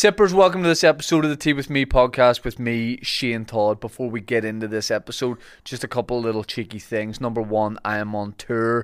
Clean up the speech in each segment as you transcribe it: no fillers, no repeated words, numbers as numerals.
Sippers, welcome to this episode of the Tea With Me podcast with me, Shane Todd. Before we get into this episode, just a couple of little cheeky things. Number one, I am on tour,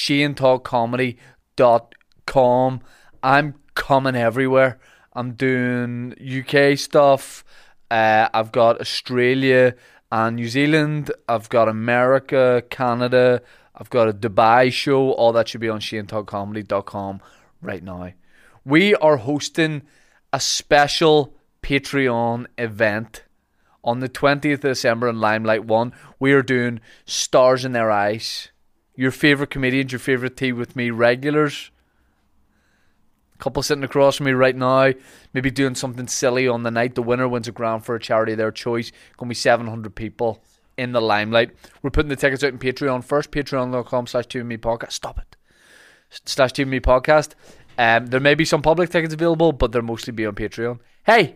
ShaneToddComedy.com. I'm coming everywhere. I'm doing UK stuff. I've got Australia and New Zealand. I've got America, Canada. I've got a Dubai show. All that should be on ShaneToddComedy.com right now. We are hosting a special Patreon event on the 20th of December in Limelight 1. We are doing Stars in Their Eyes. Your favourite comedians, your favourite Tea With Me regulars. A couple sitting across from me right now. Maybe doing something silly on the night. The winner wins a grand for a charity of their choice. Going to be 700 people in the Limelight. We're putting the tickets out in Patreon first. Patreon.com/TeaWithMePodcast. Stop it. /TeaWithMePodcast. There may be some public tickets available, but they'll mostly be on Patreon. Hey!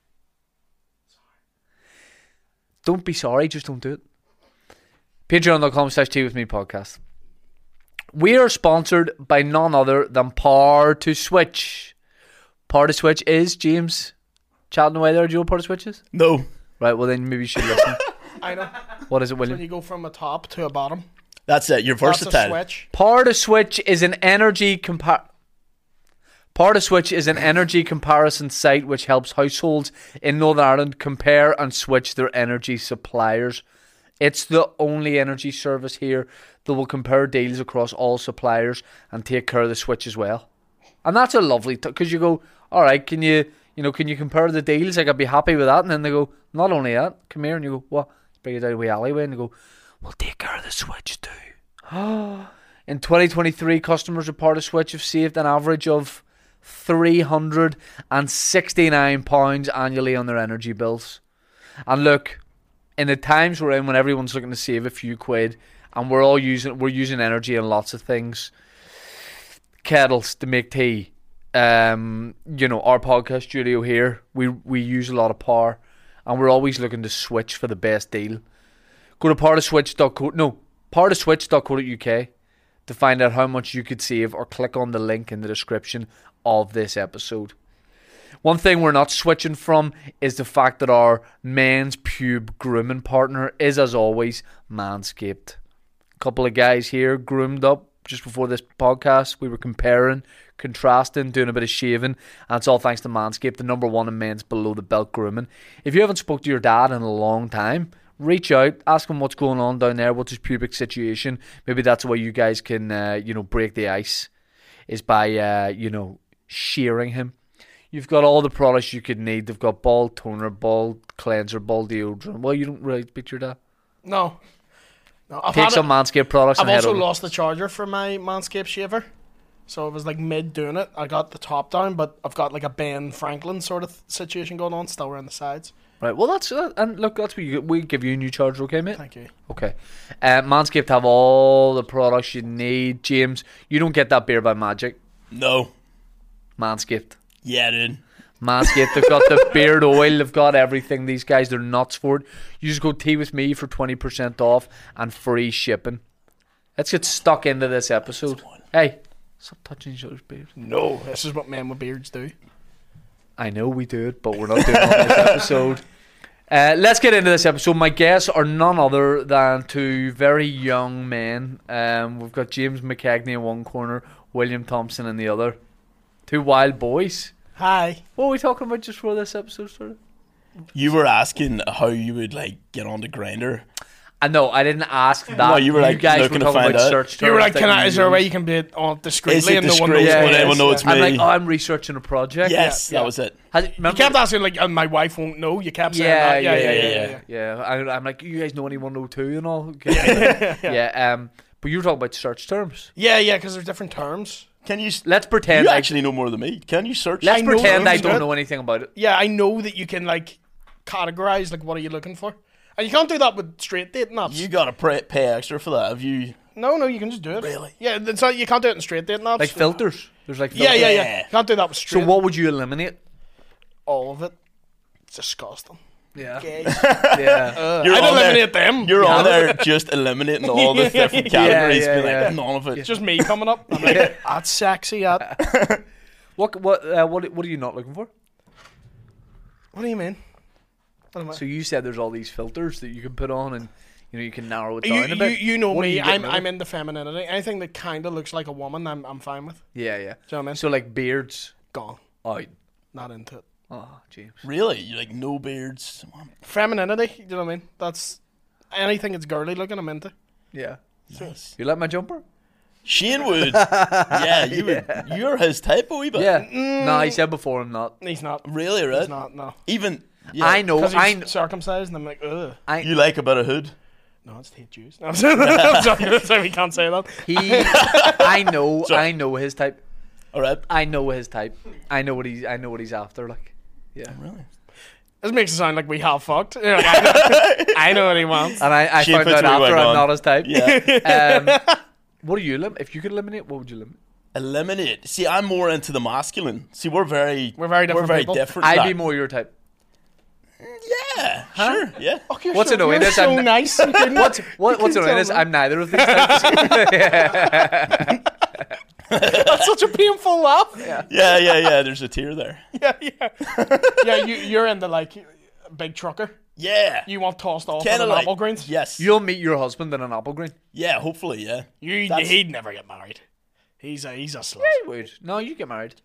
Don't be sorry, just don't do it. Patreon.com/TeaWithMePodcast. We are sponsored by none other than Power2Switch. Power2Switch is, James, chatting away there. Do you know what Power2Switch is? No. Right, well then maybe you should listen. I know. What is it, William? When you go from a top to a bottom. That's it. You're versatile. That's a switch. Power2Switch is an energy Power2Switch is an energy comparison site which helps households in Northern Ireland compare and switch their energy suppliers. It's the only energy service here that will compare deals across all suppliers and take care of the switch as well. And that's a lovely, because you go, all right, can you compare the deals? Like, I'd be happy with that. And then they go, not only that, come here. And you go, what? Let's bring it down to the alleyway. And they go, we'll take care of the switch too. In 2023, customers of Power2Switch have saved an average of £369 annually on their energy bills. And look, in the times we're in, when everyone's looking to save a few quid, and we're using energy in lots of things, kettles to make tea, our podcast studio here, we use a lot of power, and we're always looking to switch for the best deal. Go to power2switch.co.uk to find out how much you could save, or click on the link in the description of this episode. One thing we're not switching from is the fact that our men's pube grooming partner is, as always, Manscaped. A couple of guys here groomed up just before this podcast. We were comparing, contrasting, doing a bit of shaving, and it's all thanks to Manscaped, the number one in men's below the belt grooming. If you haven't spoke to your dad in a long time, reach out, ask him what's going on down there, what's his pubic situation. Maybe that's the way you guys can, break the ice, is by, shearing him. You've got all the products you could need. They've got ball toner, ball cleanser, ball deodorant. Well, you don't really speak to your dad? No. Take some Manscaped products. I've also lost the charger for my Manscaped shaver. So it was like mid doing it. I got the top down, but I've got like a Ben Franklin sort of situation going on, still around the sides. Right, well that's and look, that's what we give you a new charger, okay, mate? Thank you. Okay, Manscaped have all the products you need. James, you don't get that beer by magic. No. Manscaped. Yeah, dude. Manscaped, they've got the beard oil, they've got everything. These guys, they're nuts for it. You just go Tea With Me for 20% off and free shipping. Let's get stuck into this episode. Hey, stop touching each other's beards. No, this is what men with beards do. I know we do it, but we're not doing it on this episode. Let's get into this episode. My guests are none other than two very young men. We've got James McKegney in one corner, William Thompson in the other. Two wild boys. Hi. What were we talking about just before this episode started? You were asking how you would get on the Grindr. No, I didn't ask that. No, you were guys looking were to talking find about out. search terms. You were like, that is there a way you can be on discreetly Is it and no one knows discreet? what it Everyone is? knows it's I'm me. like, I'm researching a project. Yes, that was it. You kept asking like, my wife won't know. You kept saying that. Yeah. I'm like, you guys know anyone 102 and all? Yeah. But you were talking about search terms. Yeah, because there's different terms. Can you? Let's pretend You actually know more than me. Can you search? Let's pretend I do don't it. know anything about it. Yeah, I know that you can categorize what are you looking for, and you can't do that with straight dating apps. You gotta pay extra for that. Have you? No, you can just do it. Really? Yeah, it's not, you can't do it in straight dating apps. Like filters. There's like filters. Yeah. You can't do that with straight. So what would you eliminate? All of it. It's disgusting. Yeah. Gays. Yeah. You're I'd on there- eliminate them. You're on there just eliminating all the different categories. Yeah, Be like, yeah. none of it. It's just me coming up. I'm like, that's sexy. What are you not looking for? What do you mean? What am I? So you said there's all these filters that you can put on, and you can narrow it down You, a bit. you know What are me. you getting rid I'm of? into femininity. Anything that kind of looks like a woman, I'm fine with. Yeah. Do you know what I mean? So like beards Gone. out. Not into it. Oh, James. Really? You like no beards? Femininity. You know what I mean? That's anything that's girly looking. I'm into. Yeah. Nice. You like my jumper? Shane would. Yeah, you would. You're his type a wee bit. Yeah. No, he said before I'm not. He's not. Really, right? He's not. No. Even. Yeah, I know. Because I he's circumcised, and I'm like, ugh. You like a bit of hood. No, it's hate Jews. No, I'm sorry, we can't say that. He. I know. So- I know his type. All right. I know his type. I know what he's after. Like. Yeah. Really? This makes it sound like we have fucked. You're like, I know what he wants. And I She found puts out her wig after I'm on. not his type. Yeah. What do you if you could eliminate? What would you eliminate? Eliminate. See, I'm more into the masculine. See, we're very different people. different. I'd like- be more your type. Yeah. Sure. Yeah. Oh, you're What's so, annoying you're is so I'm- nice. You couldn't- What's you what's couldn't annoying is tell me. I'm neither of these types. That's such a painful laugh. Yeah. There's a tear there. Yeah, you're into like big trucker. Yeah. You want tossed off Kinda on like- apple greens. Yes. You'll meet your husband in an apple green. Yeah. Hopefully. Yeah. He'd never get married. He's a slut. Wait, no, you get married.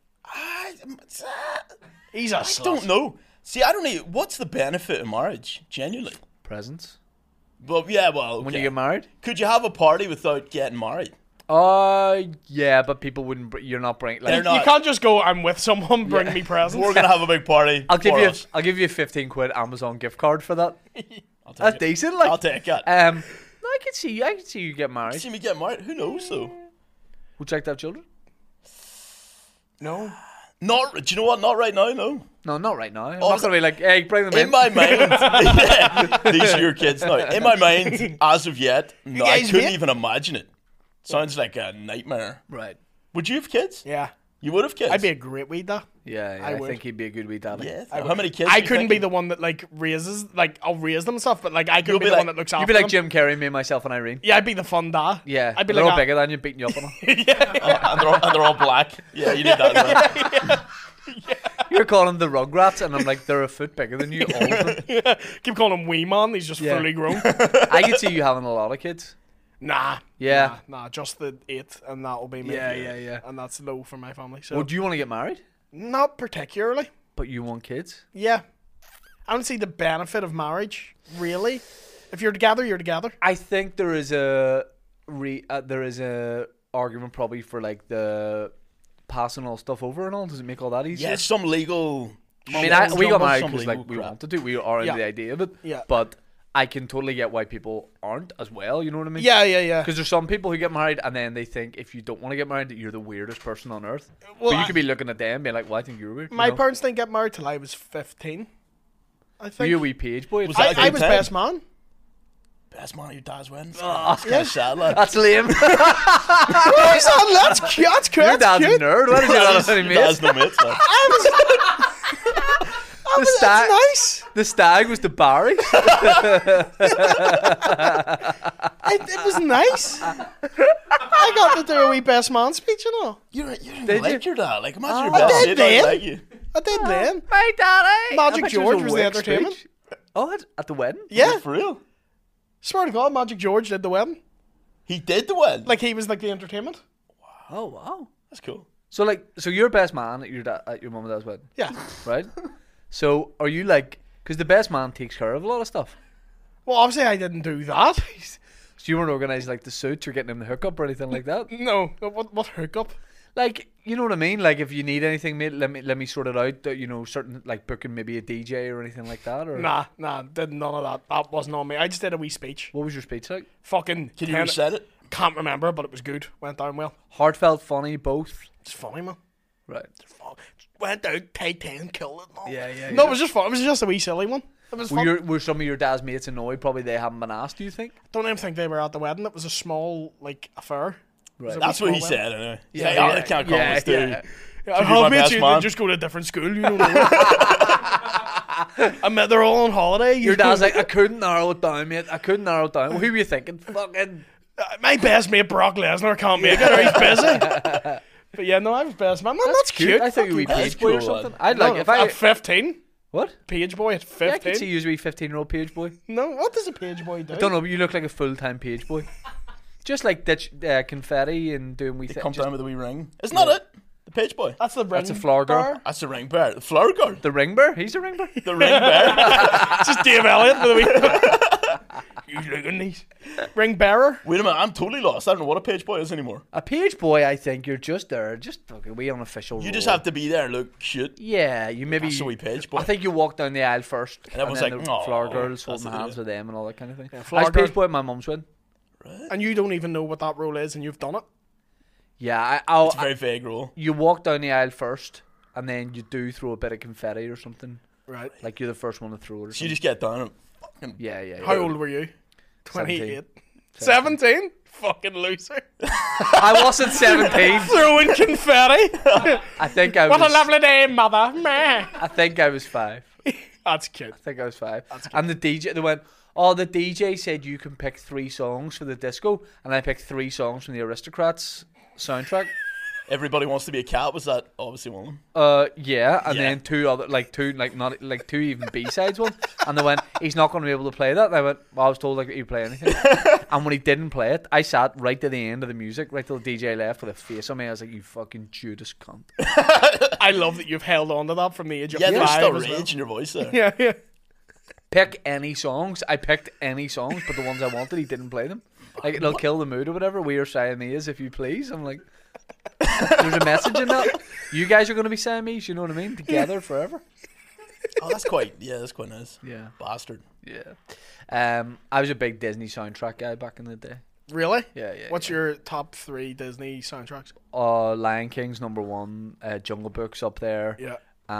He's a I slut. don't know. See, I don't know. What's the benefit of marriage? Genuinely. Presents Well, yeah. Well, okay. when you get married. Could you have a party without getting married? Yeah, but people wouldn't. You're not bringing. Like, They're not- You can't just go. I'm with someone. Bring me presents. We're gonna have a big party. I'll give for you. us. I'll give you a 15 quid Amazon gift card for that. I'll take That's it. decent. Like, I'll take it. No, I can see you. I can see you get married. See me get married? Who knows though? Would you like to have children? No. Not. Do you know what? Not right now. No. No, not right now. I'm Oh, not gonna be like, hey, bring them in. In my mind, yeah, these are your kids now. In my mind, as of yet, no, I guys couldn't mate? even imagine it. Sounds like a nightmare. Right. Would you have kids? Yeah. You would have kids. I'd be a great weed dad. Yeah, I I would. think he'd be a good wee daddy. Yeah. How many kids? I are you couldn't be thinking? the one that like raises. Like I'll raise them and stuff, but like I couldn't You'll be be the like- one that looks after You'd be like them. Jim Carrey, me, myself, and Irene. Yeah, I'd be the fun dad. Yeah, I'd be they're like all a- bigger than you, beating you up on them. and they're all black. Yeah, you need that. As well. You're calling them the Rugrats, and I'm like, they're a foot bigger than you, all of them. Keep calling him wee man. He's just Yeah. fully grown. I could see you having a lot of kids. Nah. Yeah. Nah. Just the 8, and that'll be me. Yeah. And that's low for my family. So Or do you want to get married? not particularly. But you want kids? Yeah. I don't see the benefit of marriage really. If you're together, you're together. I think there is a argument probably for like the passing all stuff over and all. Does it make all that easier? Yeah, some legal. I mean, we got married because like we wanted to. We are into Yeah. the idea of it. Yeah. But I can totally get why people aren't as well. You know what I mean? Yeah. Because there's some people who get married and then they think if you don't want to get married that you're the weirdest person on earth. Well, but you I- could be looking at them being like, "Well, I think you're weird." My you know? parents didn't get married till I was 15. I Were think. you a wee page boy? Was that I was Time? best man. Best man at your dad's wedding. That's kind of sad, lad. That's lame. That's cute. That's cute. Your That's dad's a cute. nerd. Why did you not have any Your mates? dad's no mates. Lad. The stag, That's nice. the stag was the Barry. It was nice. I got to do a wee best man speech, you know. You didn't Did like you? your dad. Like, imagine your I dad did did not then. like you. I did then. Hey, Daddy. Magic I bet you George a was the wig entertainment. speech. Oh, at the wedding? Yeah. For real. Swear to God, Magic George did the wedding. He did the wedding. Like he was like the entertainment. Oh, wow. That's cool. So you're best man at your mum and dad's wedding, Yeah. right? So are you like, because the best man takes care of a lot of stuff. Well, obviously I didn't do that. So you weren't organising like the suits or getting him the hookup or anything like that. No. What hookup? Like, you know what I mean? Like, if you need anything, mate, let me sort it out. You know, certain like booking maybe a DJ or anything like that. Or Nah, did none of that. That wasn't on me. I just did a wee speech. what was your speech like? Fucking. Can you reset it? Can't remember, but it was good. Went down well. Heartfelt, funny, both. It's funny, man. Right. Went down, tight 10, killed it. Man. Yeah. No, it was just fun. It was just a wee silly one. It was fun. Were some of your dad's mates annoyed? Probably they haven't been asked. Do you think? Don't even think they were at the wedding. It was a small like affair. It was Right. a That's wee what he small said, anyway. Yeah, Yeah, yeah, I can't call yeah, this dude. yeah. Yeah, I be my have mates best who man. just go to a different school. You don't know. I met they're all on holiday. Your dad's like, I couldn't narrow it down, mate. I couldn't narrow it down. Well, who were you thinking? Fucking. My best mate Brock Lesnar can't make it, or he's busy. But yeah, no, I was best man. Man, that's cute. I thought you were a wee That's page boy or cool, lad. something. I'd like if I. at 15. What? Page boy at Yeah, I could 15? see you as a wee 15-year-old page boy. No, what does a page boy do? I don't know, but you look like a full-time page boy. Just like ditch confetti and doing wee They things. come down with a wee ring. Isn't that it? The page boy. That's the ring. That's a flower girl. bar. That's the ring bear. The flower girl. The ring bear? He's a ring bear. The ring bear. It's just Dave Elliott with a wee. You look at these. Ring bearer. Wait a minute, I'm totally lost. I don't know what a page boy is anymore. A page boy, I think you're just there, just fucking wee unofficial. You just role. have to be there and look cute. Yeah, you maybe. That's a wee page boy. I think you walk down the aisle first, and everyone's then like, the "Aw, flower girls that's holding the hands deal." with them and all that kind of thing. I flower was page girl. boy at my mum's wedding. And you don't even know what that role is, and you've done it. Yeah, It's a very vague rule. you walk down the aisle first, and then you do throw a bit of confetti or something. Right. Like you're the first one to throw it. Or So you something. just get down and fucking. Yeah. How old were you? 28. 17. 17? Fucking loser. I wasn't 17. Throwing confetti. I think I was. What a lovely day, mother. Meh. I think I was 5. That's cute. I think I was 5. And the DJ, they went, oh, the DJ said you can pick 3 songs for the disco, and I picked 3 songs from the Aristocrats soundtrack. Everybody Wants to Be a Cat. Was that obviously one of them? Yeah, and Yeah. then 2 other, not 2 even B-sides ones, and they went, he's not going to be able to play that. And I went, well, I was told he'd play anything. And when he didn't play it, I sat right to the end of the music, right till the DJ left with a face on me. I was like, you fucking Judas cunt. I love that you've held on to that from the age of Yeah, 5 there's still as well. rage in your voice there. Yeah. Pick any songs. I picked any songs, but the ones I wanted, he didn't play them. Like, it'll kill the mood or whatever. We are Siamese, if you please. I'm like, there's a message in that. You guys are going to be Siamese, you know what I mean? Together forever. Oh, that's quite nice. Yeah. Bastard. Yeah. I was a big Disney soundtrack guy back in the day. Really? Yeah. What's your top 3 Disney soundtracks? Lion King's number 1. Jungle Book's up there. Yeah.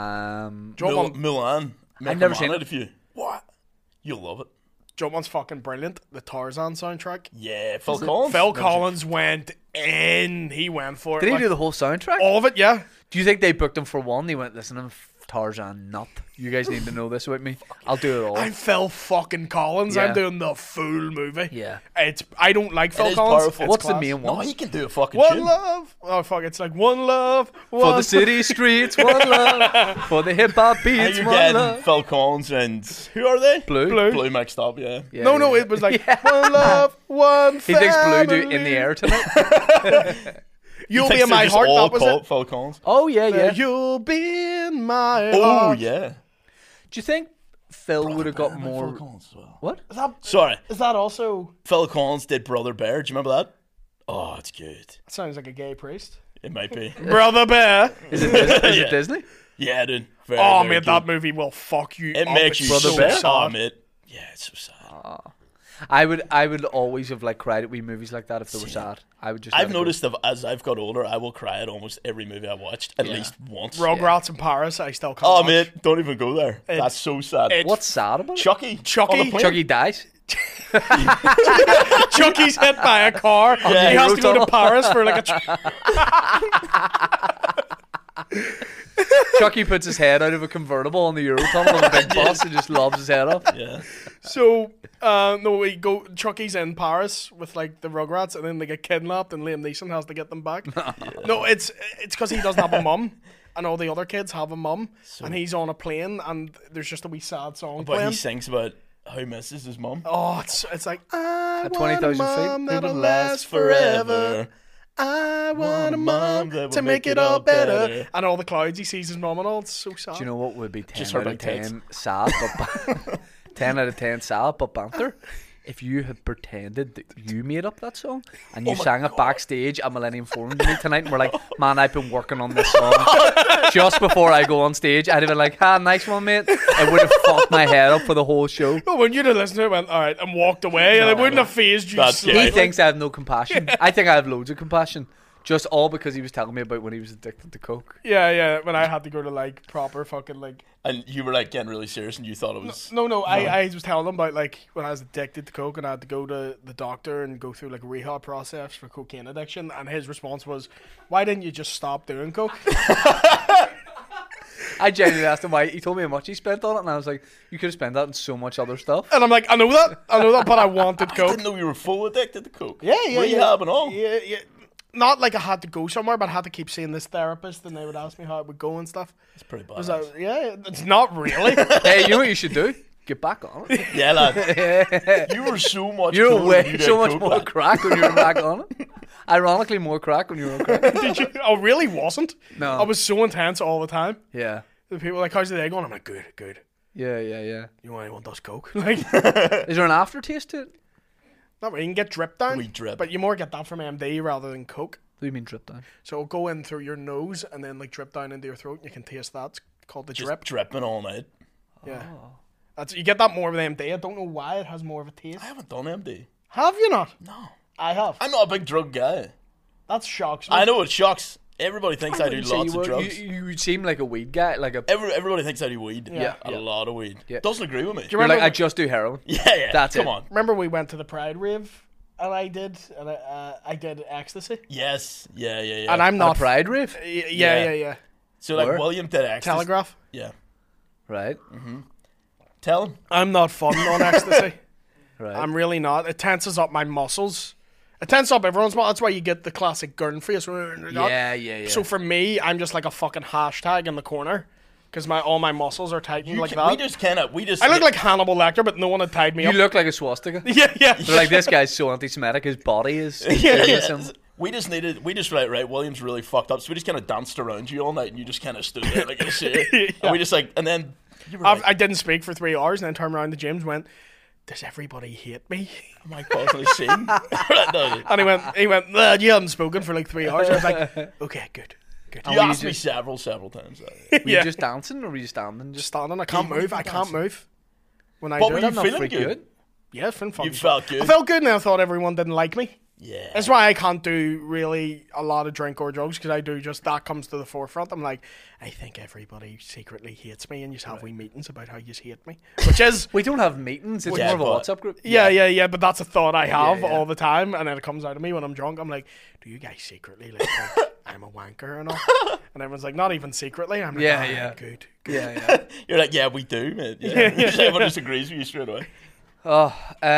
Do you want Mulan. I've never seen it. it. If you what? You'll love it. One's fucking brilliant. The Tarzan soundtrack. Yeah, Phil Collins. Phil Collins went in. He went for it. Did he like, do the whole soundtrack? all of it? Yeah. Do you think they booked him for 1? He went, listen, I'm Tarzan nut. You guys need to know this with me. I'll do it all. I'm Phil fucking Collins. Yeah. I'm doing the full movie. Yeah. I don't like Phil is Collins. powerful. It's What's the class. main No, one? he can do a fucking One tune. love. Oh fuck! It's like one love. For One the city streets, one love. For the hip hop And beats, you're one getting love. Phil Collins and who are they? Blue. Blue mixed up, yeah. Yeah, No, yeah. it was like one love, one. He thinks Blue do family. In the Air tonight. You'll He be thinks in my they're just heart. all That was called it. Phil Collins. Oh, yeah. You'll be in my Oh heart. yeah. Do you think Phil would have got Phil more... Collins as well. What? Sorry, Is that also? Phil Collins did Brother Bear. Do you remember that? Oh, it's good. That sounds like a gay priest. It might be. Brother Bear. Is it Disney? Yeah. Disney? Yeah, dude. Very, Oh very man, good. that movie will fuck you. It up. makes It's you Brother so Bear? sad. Oh, mate. Yeah, it's so sad. I would always have like cried at wee movies like that if they were sad. I would just. I've let it go. noticed that as I've got older, I will cry at almost every movie I've watched at least once. Rugrats in Paris. I still can't. Oh, watch. mate, don't even go there. That's so sad. What's sad about it? Chucky. Chucky? On the plane. Chucky dies. Chucky's hit by a car. Yeah. He has to go to Eurotunnel. Paris for like a. Chucky puts his head out of a convertible on the Eurotunnel on a big bus and just lobs his head off. Yeah. So, Chucky's in Paris with like the Rugrats, and then they get kidnapped, and Liam Neeson has to get them back. No, it's because he doesn't have a mum, and all the other kids have a mum, and he's on a plane, and there's just a wee sad song But playing. he sings about how he misses his mum. Oh, it's like I At want a 20,000 feet, mum who that'll will last forever. I want a mum that will to make it all better. And all the clouds, he sees his mum and all. It's so sad. Do you know what would be 10 Just out heard of my tits. 10 sad, but 10 out of 10 sad, but banter? If you had pretended that you made up that song and you sang it backstage at Millennium Forum to me tonight, and we're like, man, I've been working on this song just before I go on stage, I'd have been like, nice one, mate. It would have fucked my head up for the whole show. Well, when you'd have listened to it, went, all right, and walked away, and it wouldn't have phased you That's slightly. He thinks I have no compassion. I think I have loads of compassion. Just all because he was telling me about when he was addicted to coke. Yeah, when I had to go to like proper fucking like. And you were like getting really serious and you thought it was. No, I was telling them about like when I was addicted to coke and I had to go to the doctor and go through like a rehab process for cocaine addiction, and his response was, "Why didn't you just stop doing coke?" I genuinely asked him why. He told me how much he spent on it, and I was like, you could have spent that on so much other stuff. And I'm like, I know that, but I wanted I coke. didn't know you were full addicted to coke. Yeah, Rehab and all. Yeah. not like I had to go somewhere, but I had to keep seeing this therapist, and they would ask me how it would go and stuff. It's pretty bad. Was that, yeah, it's not really. Hey, you know what you should do? Get back on it. Yeah, lad. You were so much. You're cooler when way you so did much coke, more lad. crack when you were back on it. Ironically, more crack when you were on crack. Did you? I really wasn't. No. I was so intense all the time. Yeah. The people were like, how's the day going? I'm like, good, good. Yeah. You want those coke? Like, Is there an aftertaste to it? not really. You can get drip down, We drip. but you more get that from MD rather than coke. What do you mean drip down? So it'll go in through your nose and then like drip down into your throat. And you can taste that. It's called the Just drip. dripping all night. Yeah. That's, you get that more with MD. I don't know why it has more of a taste. I haven't done MD. Have you not? No. I have. I'm not a big drug guy. That shocks me. I know it shocks. Everybody thinks I do wouldn't say lots you of were. drugs. You seem like a weed guy, like a. Everybody thinks I do weed. Yeah. A lot of weed. Yeah. Doesn't agree with me. you You're remember, like I just do heroin. Yeah. That's Come it. on. remember we went to the Pride rave and I did ecstasy. Yes. Yeah. And I'm At not. a pride rave, Yeah. So like Where? William did ecstasy. Telegraph. Yeah. right? Tell him. I'm not fun on ecstasy. Right. I'm really not. It tenses up my muscles. It tenses up everyone's muscles. That's why you get the classic gurn face. yeah. So for me, I'm just like a fucking hashtag in the corner because all my muscles are tightened like that. We just I look like Hannibal Lecter, but no one had tied me You up. look like a swastika. Yeah. They're like, this guy's so anti-Semitic, his body is. Yeah. We just right. William's really fucked up, so we just kind of danced around you all night, and you just kind of stood there like a shit. And we just like, and then you were like, I didn't speak for 3 hours and then turned around to James and went, does everybody hate me? am I causing a scene? No. And he went, well, you haven't spoken for like 3 hours. I was like, okay, good. You were you asked me just- several times. Were Yeah. you just dancing or were you standing? Just standing. I can't were move. you I can't dancing? move. When I But do were it, you I'm not feeling freaking good? good. Yeah, it's been fun. You felt good. I felt good and I thought everyone didn't like me. Yeah. That's why I can't do really a lot of drink or drugs because I do just that comes to the forefront. I'm like, I think everybody secretly hates me and you just have wee meetings about how you hate me. Which is, We don't have meetings. It's Yeah, more of a but- WhatsApp group. yeah, but that's a thought I have yeah. all the time and then it comes out of me when I'm drunk. I'm like, do you guys secretly like think I'm a wanker and all? And everyone's like, not even secretly. I'm like, Yeah, "Ah, yeah. Good. Yeah. You're like, yeah, we do, mate. Yeah. Everyone just agrees with you straight away. Oh,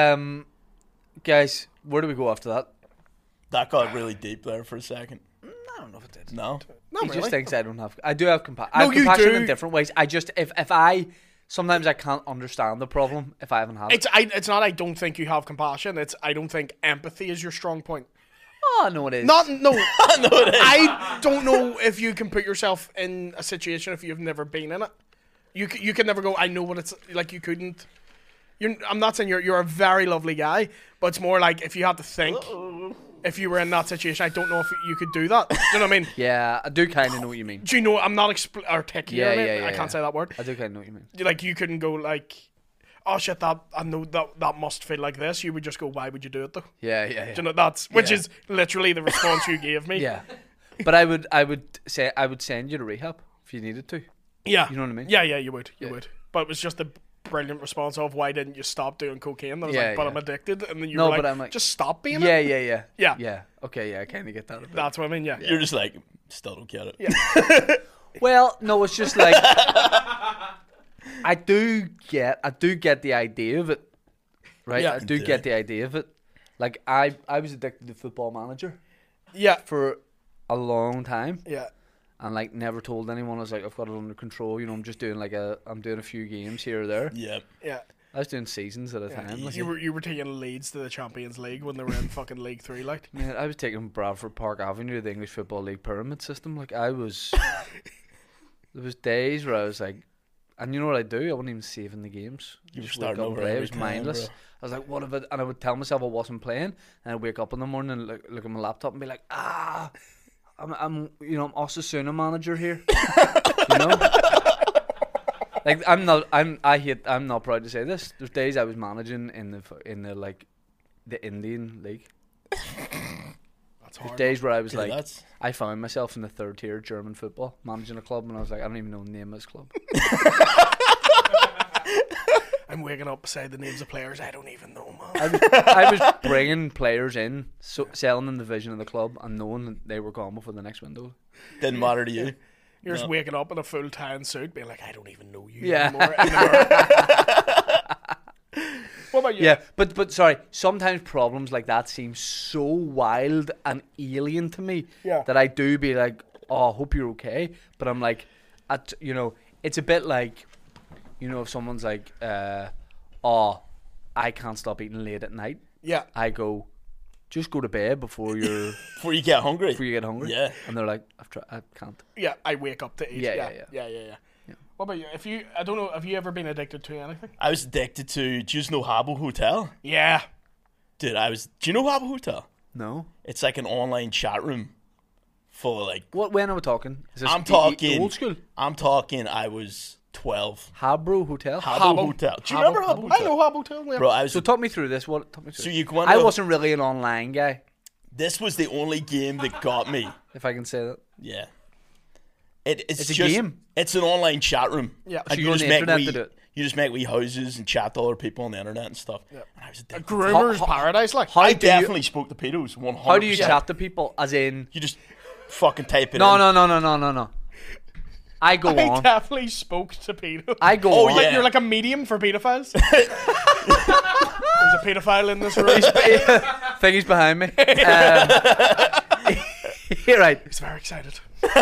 guys, where do we go after that? That got really deep there for a second. I don't know if it did. No. Not He really. just thinks I don't have. I do have compassion. I No, have you compassion do. in different ways. I just if I sometimes I can't understand the problem if I haven't had it. It's not I don't think you have compassion. It's I don't think empathy is your strong point. Oh no, it is. No. No, it is. I don't know if you can put yourself in a situation if you've never been in it. You can never go. I know what it's like. You couldn't. I'm not saying you're a very lovely guy, but it's more like if you had to think. If you were in that situation, I don't know if you could do that. Do you know what I mean? Yeah, I do kind of know what you mean. Do you know? I'm not articulating it. Yeah, I can't say that word. I do kind of know what you mean. Like you couldn't go like, oh shit, that I know that must feel like this. You would just go, why would you do it though? Yeah. Do you know that's which Yeah. is literally the response you gave me. Yeah, but I would say I would send you to rehab if you needed to. Yeah. You know what I mean? Yeah, you would. You would. But it was just a brilliant response of why didn't you stop doing cocaine? And I was Yeah, like, but yeah. I'm addicted. And then you No, were like, but I'm like- just stop being Yeah, it. yeah. Yeah. Okay, yeah, I kind of get that. A bit. That's what I mean, yeah. You're just like, still don't get it. Well, no, it's just like I do get the idea of it, right? Yeah. I do get the idea of it. Like I was addicted to Football Manager Yeah. for a long time, Yeah. and like never told anyone. I was like, I've got it under control. You know, I'm just doing I'm doing a few games here or there. Yeah. Yeah. I was doing seasons at a time. Like, You were taking Leeds to the Champions League when they were in fucking League 3, like. man, I was taking Bradford Park Avenue to the English Football League pyramid system. Like I was, there was days where I was like, and you know what I do? I wasn't even saving the games. You were Just starting wake up and over play. It every was time, mindless. bro. I was like, what if it? And I would tell myself I wasn't playing, and I'd wake up in the morning and look at my laptop and be like, I'm Osasuna manager here. You know. Like I'm not proud to say this. There's days I was managing in the Indian league. That's hard. Days where I was Yeah, like, that's I found myself in the third tier German football, managing a club, and I was like, I don't even know the name of this club. I'm waking up beside the names of players I don't even know, man. I was bringing players in, selling them the vision of the club, and knowing that they were gone before the next window. didn't matter to you. You're just No. waking up in a full tan suit, being like, I don't even know you Yeah. anymore. What about you? Yeah, but sorry. Sometimes problems like that seem so wild and alien to me Yeah. that I do be like, "Oh, I hope you're okay." But I'm like, it's a bit like, if someone's like, "Oh, I can't stop eating late at night." Yeah. I go, "Just go to bed before you Before you get hungry. get hungry." Yeah. And they're like, I can't." Yeah, I wake up to eat. Yeah. Yeah. What about you? I don't know, have you ever been addicted to anything? I was addicted to, do you know Habbo Hotel? Yeah. Dude, do you know Habbo Hotel? No. It's like an online chat room full of like, What? When are we talking? Is this I'm talking old school? I was 12. Habro Hotel. Habbo Hotel. Do you remember Habbo Hotel? I know Habbo Hotel. Yeah. Bro, I was, So talk me through this. Talk me through so this. you go I into, wasn't really an online guy, this was the only game that got me. if I can say that. Yeah. It's It's a just, game? It's an online chat room. Yeah. And So you're on the internet to do it? You just make wee houses and chat to other people on the internet and stuff. Yeah. And I was addicted. Groomer's How- paradise, like. How I do you- definitely spoke to pedos. 100%. How do you chat to people? As in, You just fucking type it no. in. I go I on. definitely spoke to pedo. I go Oh, on. yeah. Like, you're like a medium for pedophiles. There's a pedophile in this room. Think he's behind me. You're right. He's very excited.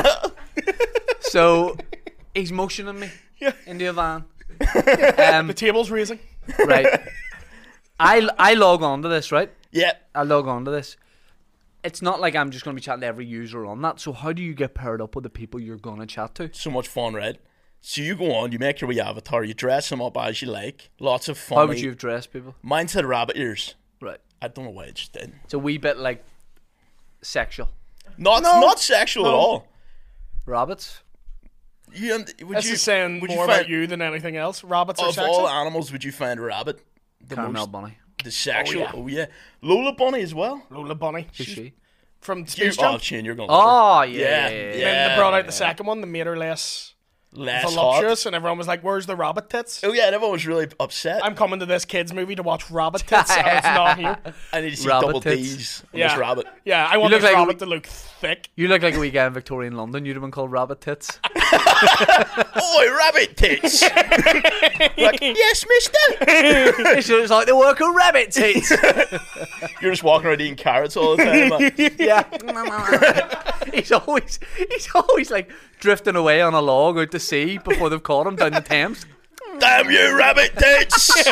So he's motioning me Yeah. into a van. The table's raising. Right. I log on to this, right? Yeah. I log on to this. It's not like I'm just going to be chatting to every user on that. So how do you get paired up with the people you're going to chat to? So much fun, right? So you go on, you make your wee avatar, you dress them up as you like. Lots of fun. How would you have dressed people? Mine said rabbit ears. Right. I don't know why it just did. It's a wee bit like sexual. Not sexual at all. Rabbits? This is saying would more find, about you than anything else. Rabbits are Of sexy. all animals, would you find rabbit the Caramel most? bunny. The sexual. Oh, Oh yeah. Lola Bunny as well. Lola Bunny. Who's she? From You, Space oh, Jam. Chin, you're gonna. love Oh, her. yeah. Then they brought out the second one that made her less Less hot. voluptuous, and everyone was like, "Where's the rabbit tits?" Oh yeah, and everyone was really upset. I'm coming to this kids movie to watch rabbit tits, and it's not here. I need to see Rabbit double tits. D's on Yeah, this rabbit. Yeah, I want look this like a rabbit wee- to look thick. You look like a wee guy in Victorian London. You'd have been called Rabbit Tits. Oi, rabbit tits! Like, yes, mister! It's just like the work of Rabbit Tits. You're just walking around eating carrots all the time. Like, Yeah. he's always like drifting away on a log out to sea before they've caught him down the Thames. damn you, rabbit tits!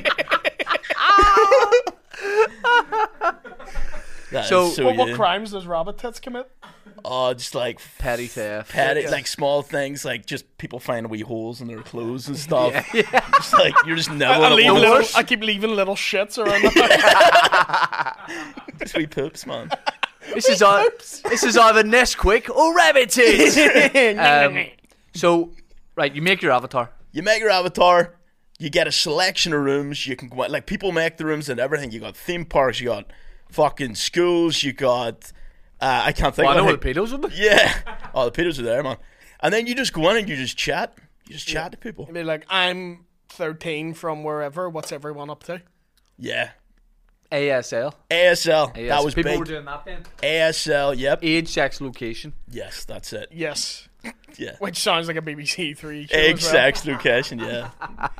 That So- is What good. crimes does rabbit tits commit? Oh, just like Petty theft. petty, Yeah. like small things, like just people finding wee holes in their clothes and stuff. Just like you're just I, nibbling at one. I keep leaving little shits around the house. Just wee poops, man. This is either Nesquik or Rabbit Tits. So, right, you make your avatar. You make your avatar. You get a selection of rooms. You can go like people make the rooms and everything. You got theme parks. You got fucking schools. You got I can't think. I know of what the pedos would be. Yeah. Oh, the pedos are there, man. And then you just go in and you just chat. You just chat to people. I mean, like, I'm 13 from wherever. What's everyone up to? Yeah. ASL. ASL. That was people big. were doing that then. ASL. Yep. Age, sex, location. Yes, that's it. Yes. Yeah. Which sounds like a BBC Three show. Egg as well. sex location. Yeah.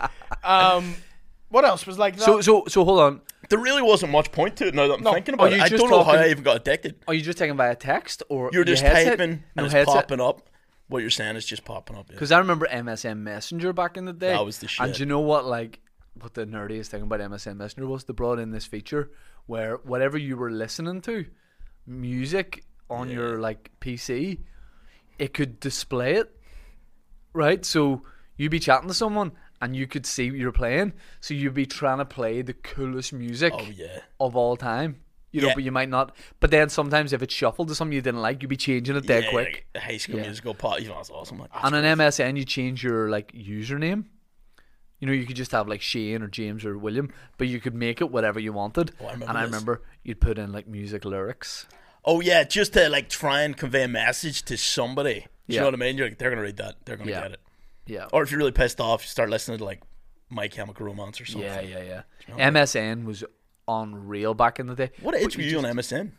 What else was like that? So hold on. There really wasn't much point to it now that I'm No. thinking Are about it. you I just don't know how talking- I even got addicted. Are you just taking via text or You're just your headset? typing No and it's headset? popping up. What you're saying is just popping up. Yeah. Because I remember MSN Messenger back in the day. That was the shit. And do you know what, like, what the nerdiest thing about MSN Messenger was? They brought in this feature where whatever you were listening to, music on your, like, PC, it could display it, right? So you'd be chatting to someone and you could see what you're playing. So you'd be trying to play the coolest music Oh yeah. of all time. You know, Yeah. but you might not. But then sometimes if it's shuffled to something you didn't like, you'd be changing it dead Yeah, quick. like High School Yeah. Musical part. You know, that's awesome. Like, And on MSN, you change your like username. You know, you could just have like Shane or James or William, but you could make it whatever you wanted. Oh, I remember and I this. remember you'd put in like music lyrics. oh yeah, just to like try and convey a message to somebody. Do you Yeah. know what I mean? You're like, they're gonna read that. They're gonna Yeah. get it. Yeah. Or if you're really pissed off, you start listening to like My Chemical Romance or something. Yeah. MSN was unreal back in the day. What age were you on MSN?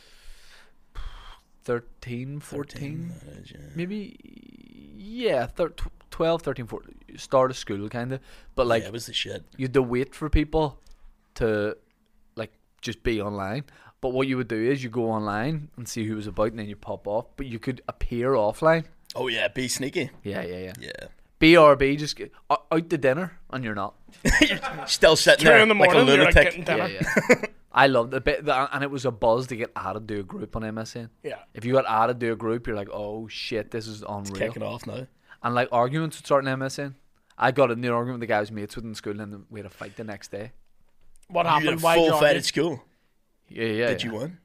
13, 14? That is, yeah. Maybe, yeah, 12, 13, 14. Start of school, kind of. But like, Yeah, it was the shit. you had to wait for people to like just be online. But what you would do is you go online and see who was about, and then you pop off. But you could appear offline. Oh yeah, be sneaky. Yeah. Yeah. BRB, just get out to dinner, and you're not. Still sitting 2 there in the like a morning, you're like lunatic. getting dinner. Yeah. I loved the bit, and it was a buzz to get added to a group on MSN. Yeah. If you got added to a group, you're like, oh shit, this is unreal. Kicking off now. And like arguments would start in MSN. I got in the argument with the guy I was mates with in school, and then we had a fight the next day. What You had happened? a Why full did fight at school. Yeah. Did you win?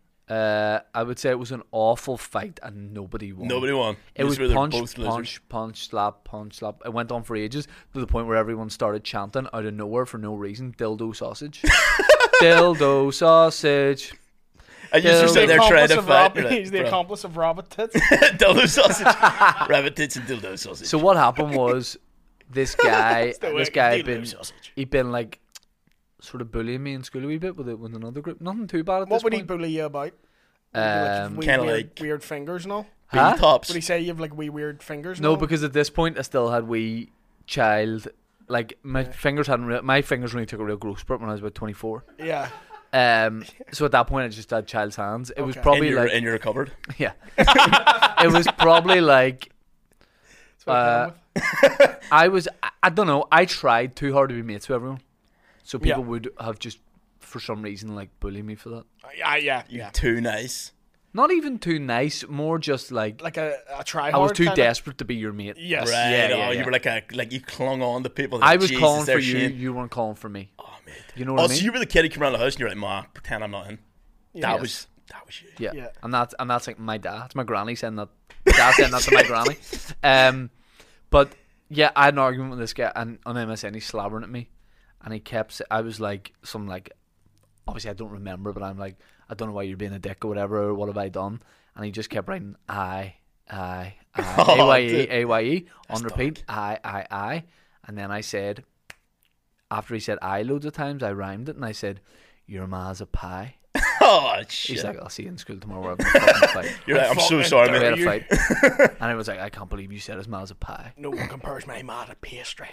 I would say it was an awful fight, and nobody won. Nobody won. It was These were punch, both losers. punch, slap. It went on for ages to the point where everyone started chanting out of nowhere for no reason, dildo sausage. Dildo sausage. I used to sit there trying to fight. He's the accomplice of rabbit tits. Dildo sausage. Rabbit tits and dildo sausage. So what happened was this guy had been, Dildo sausage. he'd been like sort of bullying me in school a wee bit with another group. Nothing too bad at What this would he point. bully you about? Like, kinda weird, like- weird fingers and all. Huh? B-tops. Would he say you have like wee weird fingers? and No, all? because at this point I still had wee child. Like my fingers hadn't. My fingers only took a real growth spurt when I was about 24. yeah. So at that point I just had child's hands. It was Okay. probably in your, like in your cupboard. yeah. It was probably like That's what I'm with. I don't know. I tried too hard to be mates with everyone, so people Yeah. would have just for some reason like bully me for that. Yeah. Too nice. Not even too nice, more just like Like a try I was hard too kinda. desperate to be your mate. Yes. Right. Yeah, You yeah. were like you clung on to people. I was Jesus, calling they're for you, shit. you weren't calling for me. Oh, mate. You know what Oh, I mean? so you were the kid who came around the house and you're like, "Ma, pretend I'm not in." Yeah. That was you. Yeah. Yeah. And that's like my dad. It's my granny saying that. Dad saying that to my granny. But yeah, I had an argument with this guy and on MSN he's slabbering at me, and he kept. I was like some like, obviously I don't remember, but I'm like, I don't know why you're being a dick or whatever. Or what have I done? And he just kept writing I, Oh, AYE, dude. AYE on That's repeat. I, and then I said, after he said I loads of times, I rhymed it and I said, "Your ma's a pie." Oh shit. He's like, "I'll see you in school tomorrow. We're having a fucking fight." You're like, I'm so fucking sorry, We had man. a fight, and I was like, "I can't believe you said his ma's a pie." No one compares my ma to pastry.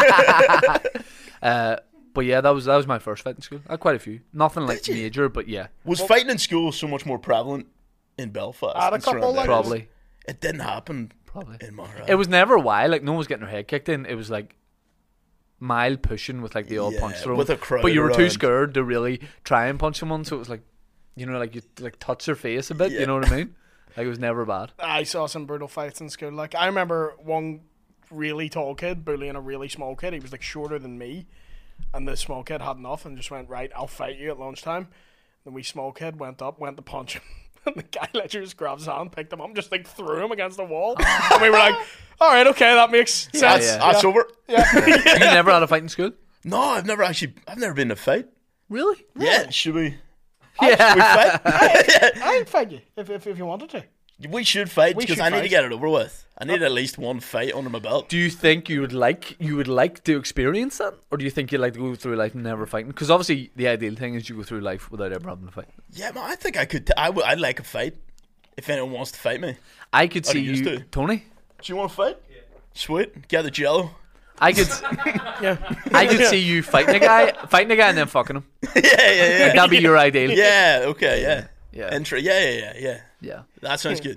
But yeah, that was my first fight in school. I had quite a few. Nothing like major, but yeah, Was fighting in school so much more prevalent in Belfast? I had a and couple, surrounding like, areas? probably. It didn't happen Probably. in Mahara. It was never why. Like no one was getting their head kicked in. It was like mild pushing with like the odd Yeah, punch throw. with a crowd But you were too around. scared to really try and punch someone, so it was like, you know, like you like touch their face a bit. Yeah. You know what I mean? Like it was never bad. I saw some brutal fights in school. Like I remember one really tall kid bullying a really small kid. He was like shorter than me, and the small kid had enough and just went, "Right, I'll fight you at lunchtime." The wee small kid went to punch him. And the guy literally just grabbed his hand, picked him up, and just like threw him against the wall. And we were like, "All right, okay, that makes sense." yeah. That's over. You never had a fight in school? No, I've never been in a fight. Really? Yeah, should we? Yeah. We fight? I'd fight you if you wanted to. We should fight We because should I need to fight. get it over with. I need at least one fight under my belt. Do you think you would like to experience that, or do you think you'd like to go through life never fighting? Because obviously the ideal thing is you go through life without ever having a fight. Yeah, man, I think I could. I'd like a fight if anyone wants to fight me. I could see you used you, to. Tony. Do you want to fight? Yeah. Sweet. Get the jello. I could see you fighting a guy and then fucking him. yeah. Like, that'd be your ideal. Yeah. Okay. Yeah. Yeah. Yeah. Yeah. That sounds good.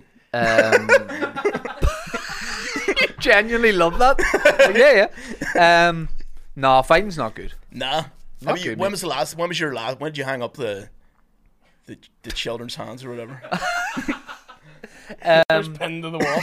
Genuinely love that. Like, yeah. No, fighting's not good. Nah. Not good, When mate. was the last? When was your last? When did you hang up the children's hands or whatever? Just pinned to the wall.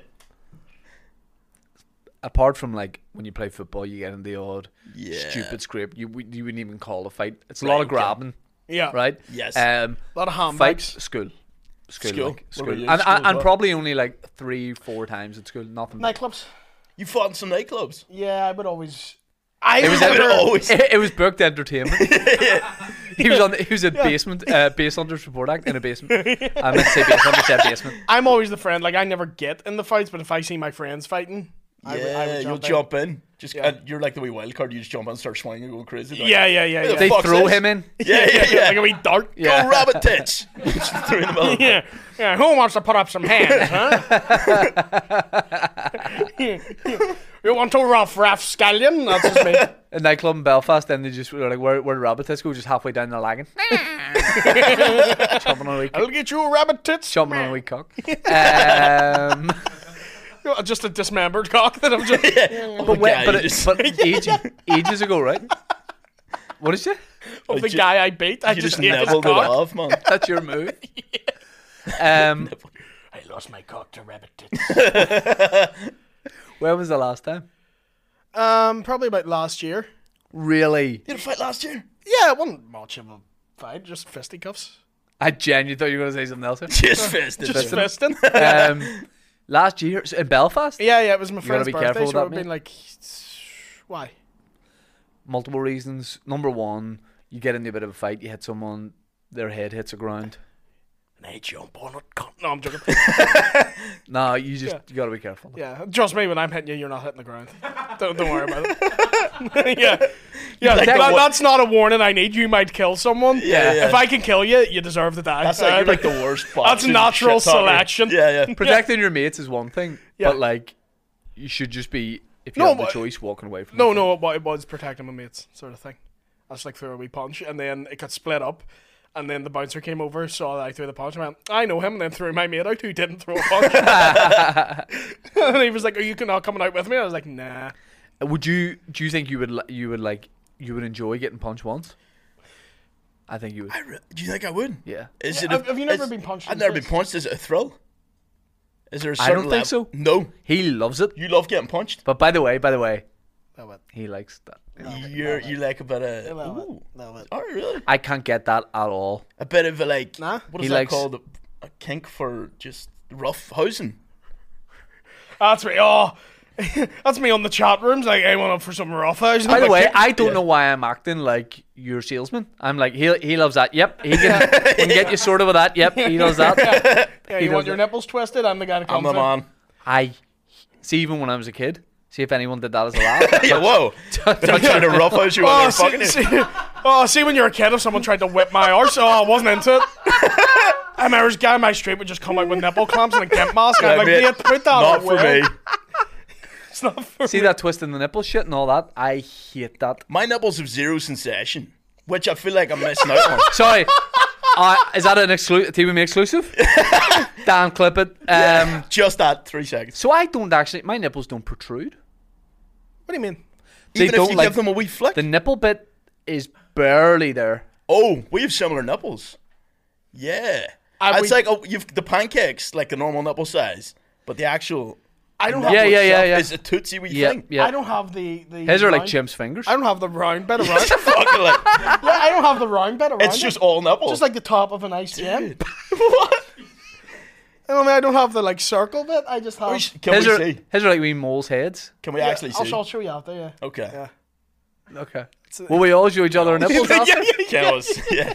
Apart from like when you play football, you get in the odd Yeah. stupid scrape. You wouldn't even call a fight. It's a lot of okay. grabbing, Yeah. right? Yes. A lot of handbags. Fights, school. School? Like, What school. about you? And, School as and well? probably only like 3-4 times at school. Nothing. Nightclubs. You fought in some nightclubs. Yeah, I would always. It was remember- always. It was booked entertainment. He was a basement base hunter support act in a basement. I meant to say base hunter, said basement. I'm always the friend. Like I never get in the fights, but if I see my friends fighting, I would you'll jump jump in. Just Yeah. and you're like the wee wild card. You just jump in and start swinging and going crazy. Like, Yeah. They Fuck throw this. him in. Yeah. Like a wee dart. Yeah. Go rabbit tits. Just threw in the middle. Yeah. Who wants to put up some hands, huh? You want to rough scallion? That's just me. A nightclub in Belfast, then they just were like, where the rabbit tits go? Just halfway down the lagging. Chomping on a wee I'll get you a rabbit tits. chomping on a wee cock. Just a dismembered cock that I'm just. But ages ago, right? What did you say? Of the guy I beat. I You just just ate his nibbled it cock. off, man. That's your move. I lost my cock to rabbit tits. Where was the last time? Probably about last year. Really? You had a fight last year? Yeah, it wasn't much of a fight, just fisticuffs. I genuinely thought you were going to say something else. Just fisted. Just fisting. Last year in Belfast? Yeah, it was my gotta friend's be birthday, careful with so that, I've been mate. like, why? Multiple reasons. Number one, you get into a bit of a fight, you hit someone, their head hits the ground. And I jump on it. No, I'm joking. No, you just Yeah. you gotta be careful. Yeah, trust me, when I'm hitting you, you're not hitting the ground. Don't worry about it. yeah. Like That's not a warning I need. You might kill someone. Yeah. If I can kill you, you deserve to die. That's like, you're like the worst That's boxing natural shit talker. selection. Yeah. Protecting your mates is one thing, Yeah. but like you should just be, if you No, have the but- choice, walking away from No, it. no, it was protecting my mates, sort of thing. I just like threw a wee punch, and then it got split up, and then the bouncer came over, saw that I threw the punch, and went, I know him, and then threw my mate out who didn't throw a punch. And he was like, are you not coming out with me? I was like, nah. Do you think you would enjoy getting punched once? I think you would. Do you think I would? Yeah. Is it? Have you never been punched? I've in never the been face? punched. Is it a thrill? Is there a I certain don't think so. No. He loves it. You love getting punched. But by the way, No, but he likes that. You like a bit of. no, Ooh. but Oh, really? I can't get that at all. A bit of a like. Nah. What He is that likes- called? A kink for just rough housing. that's me. Oh, that's me on the chat rooms. Like, I went up for some rough house. By the way, I don't Yeah. know why I'm acting like your salesman. I'm like, he loves that. Yep, he can get you sorted with that. Yep, he does that. yeah, he you want does your it. nipples twisted? I'm the guy to come I'm the through. man. I see. Even when I was a kid, see if anyone did that as a lad. Yeah, whoa. Touching a rough house you Oh, want to fucking see when you're a kid, if someone tried to whip my arse, I wasn't into it. I remember this guy on my street would just come out with nipple clamps and a gimp mask. I'm like, mate, mate, put that Not for away. me. It's not for See me. that twisting the nipple shit and all that? I hate that. My nipples have zero sensation, which I feel like I'm missing out on. Sorry. Is that an TVME exclusive? Dan, clip it. Just that 3 seconds. So I don't actually, my nipples don't protrude. What do you mean? They Even don't if you like give them a wee flick. the nipple bit is barely there. Oh, we have similar nipples. Yeah. It's like you've the pancakes like the normal nipple size, but the actual I don't nipple have. Yeah. is a tootsie wee Yeah, thing. yeah. I don't have the. His are like round- chimps' fingers. I don't have the round bit around. Fucking like, Yeah, I don't have the round bit around. it's just all nipples. just like the top of an ice gem. what? I don't have the like circle bit. I just have. Can His we are, see? his are like wee moles' heads. Can we actually see? I'll show you after. Yeah. Okay. Yeah. Okay. Will we all show each other our nipples yeah, after? Can us? Yeah.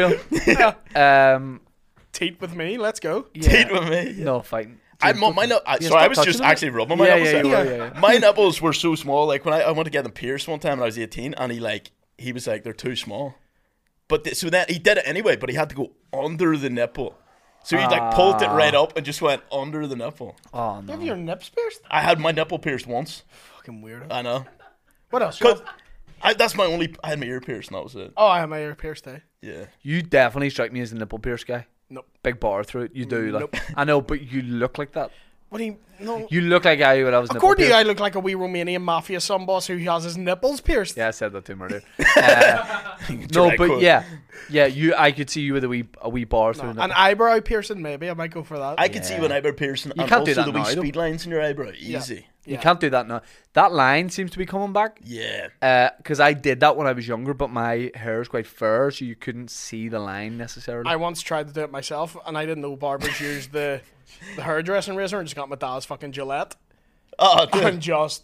Patreon. Teat with me. Let's go. Teeth with me. Yeah. No fighting. I was stop just touching actually rubbing my Yeah, nipples. yeah, you there. were, yeah. My nipples were so small. Like when I went to get them pierced one time when I was 18, and he was like, they're too small. But so then he did it anyway, but he had to go under the nipple. So he like pulled it right up and just went under the nipple. Oh You no. have your nips pierced? I had my nipple pierced once. Fucking weirdo. I know. What else? 'Cause that's my only. I had my ear pierced, and that was it. Oh, I have my ear pierced. Yeah. You definitely strike me as a nipple pierce guy. Nope. Big bar through it. You do. Like, Nope. I know, but you look like that. What do you? No. You look like a guy who would have his nipple According to you, pierced. I look like a wee Romanian mafia son boss who has his nipples pierced. Yeah, I said that to him earlier. No, Direct but quote. yeah. I could see you with a wee bar through. An eyebrow piercing, maybe. I might go for that. I could see an eyebrow piercing, and can't do also that the wee now, though. speed lines in your eyebrow. Easy. You can't do that now. That line seems to be coming back. Yeah. Because I did that when I was younger, but my hair is quite fair, so you couldn't see the line necessarily. I once tried to do it myself, and I didn't know barbers use the hairdressing razor, and just got my dad's fucking Gillette, Oh, dude. and just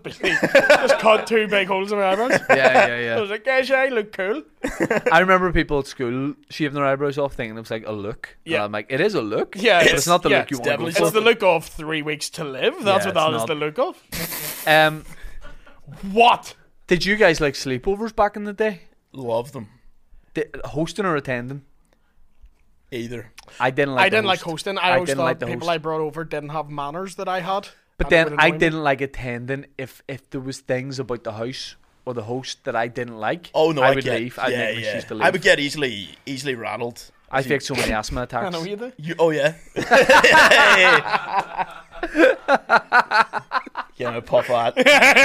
cut 2 big holes in my eyebrows. yeah, I yeah. was like, guys, I look cool. I remember people at school shaving their eyebrows off, thinking it was like a look. Yeah. And I'm like, it is a look. Yeah, but it's not the yeah, look you it's want to go definitely for. It's the look of 3 weeks to live. That's Yeah, what that it's is not. the look of. What? Did you guys like sleepovers back in the day? Love them. Hosting or attending? Either. I didn't like. I didn't the like host. hosting. I always didn't thought like the people host. I brought over didn't have manners that I had. But then I didn't like attending if there was things about the house or the host that I didn't like. Oh no, I would leave. I'd make my excuse to leave. I would get easily rattled. I faked so many asthma attacks. I know you do. Oh yeah. Yeah, puff that.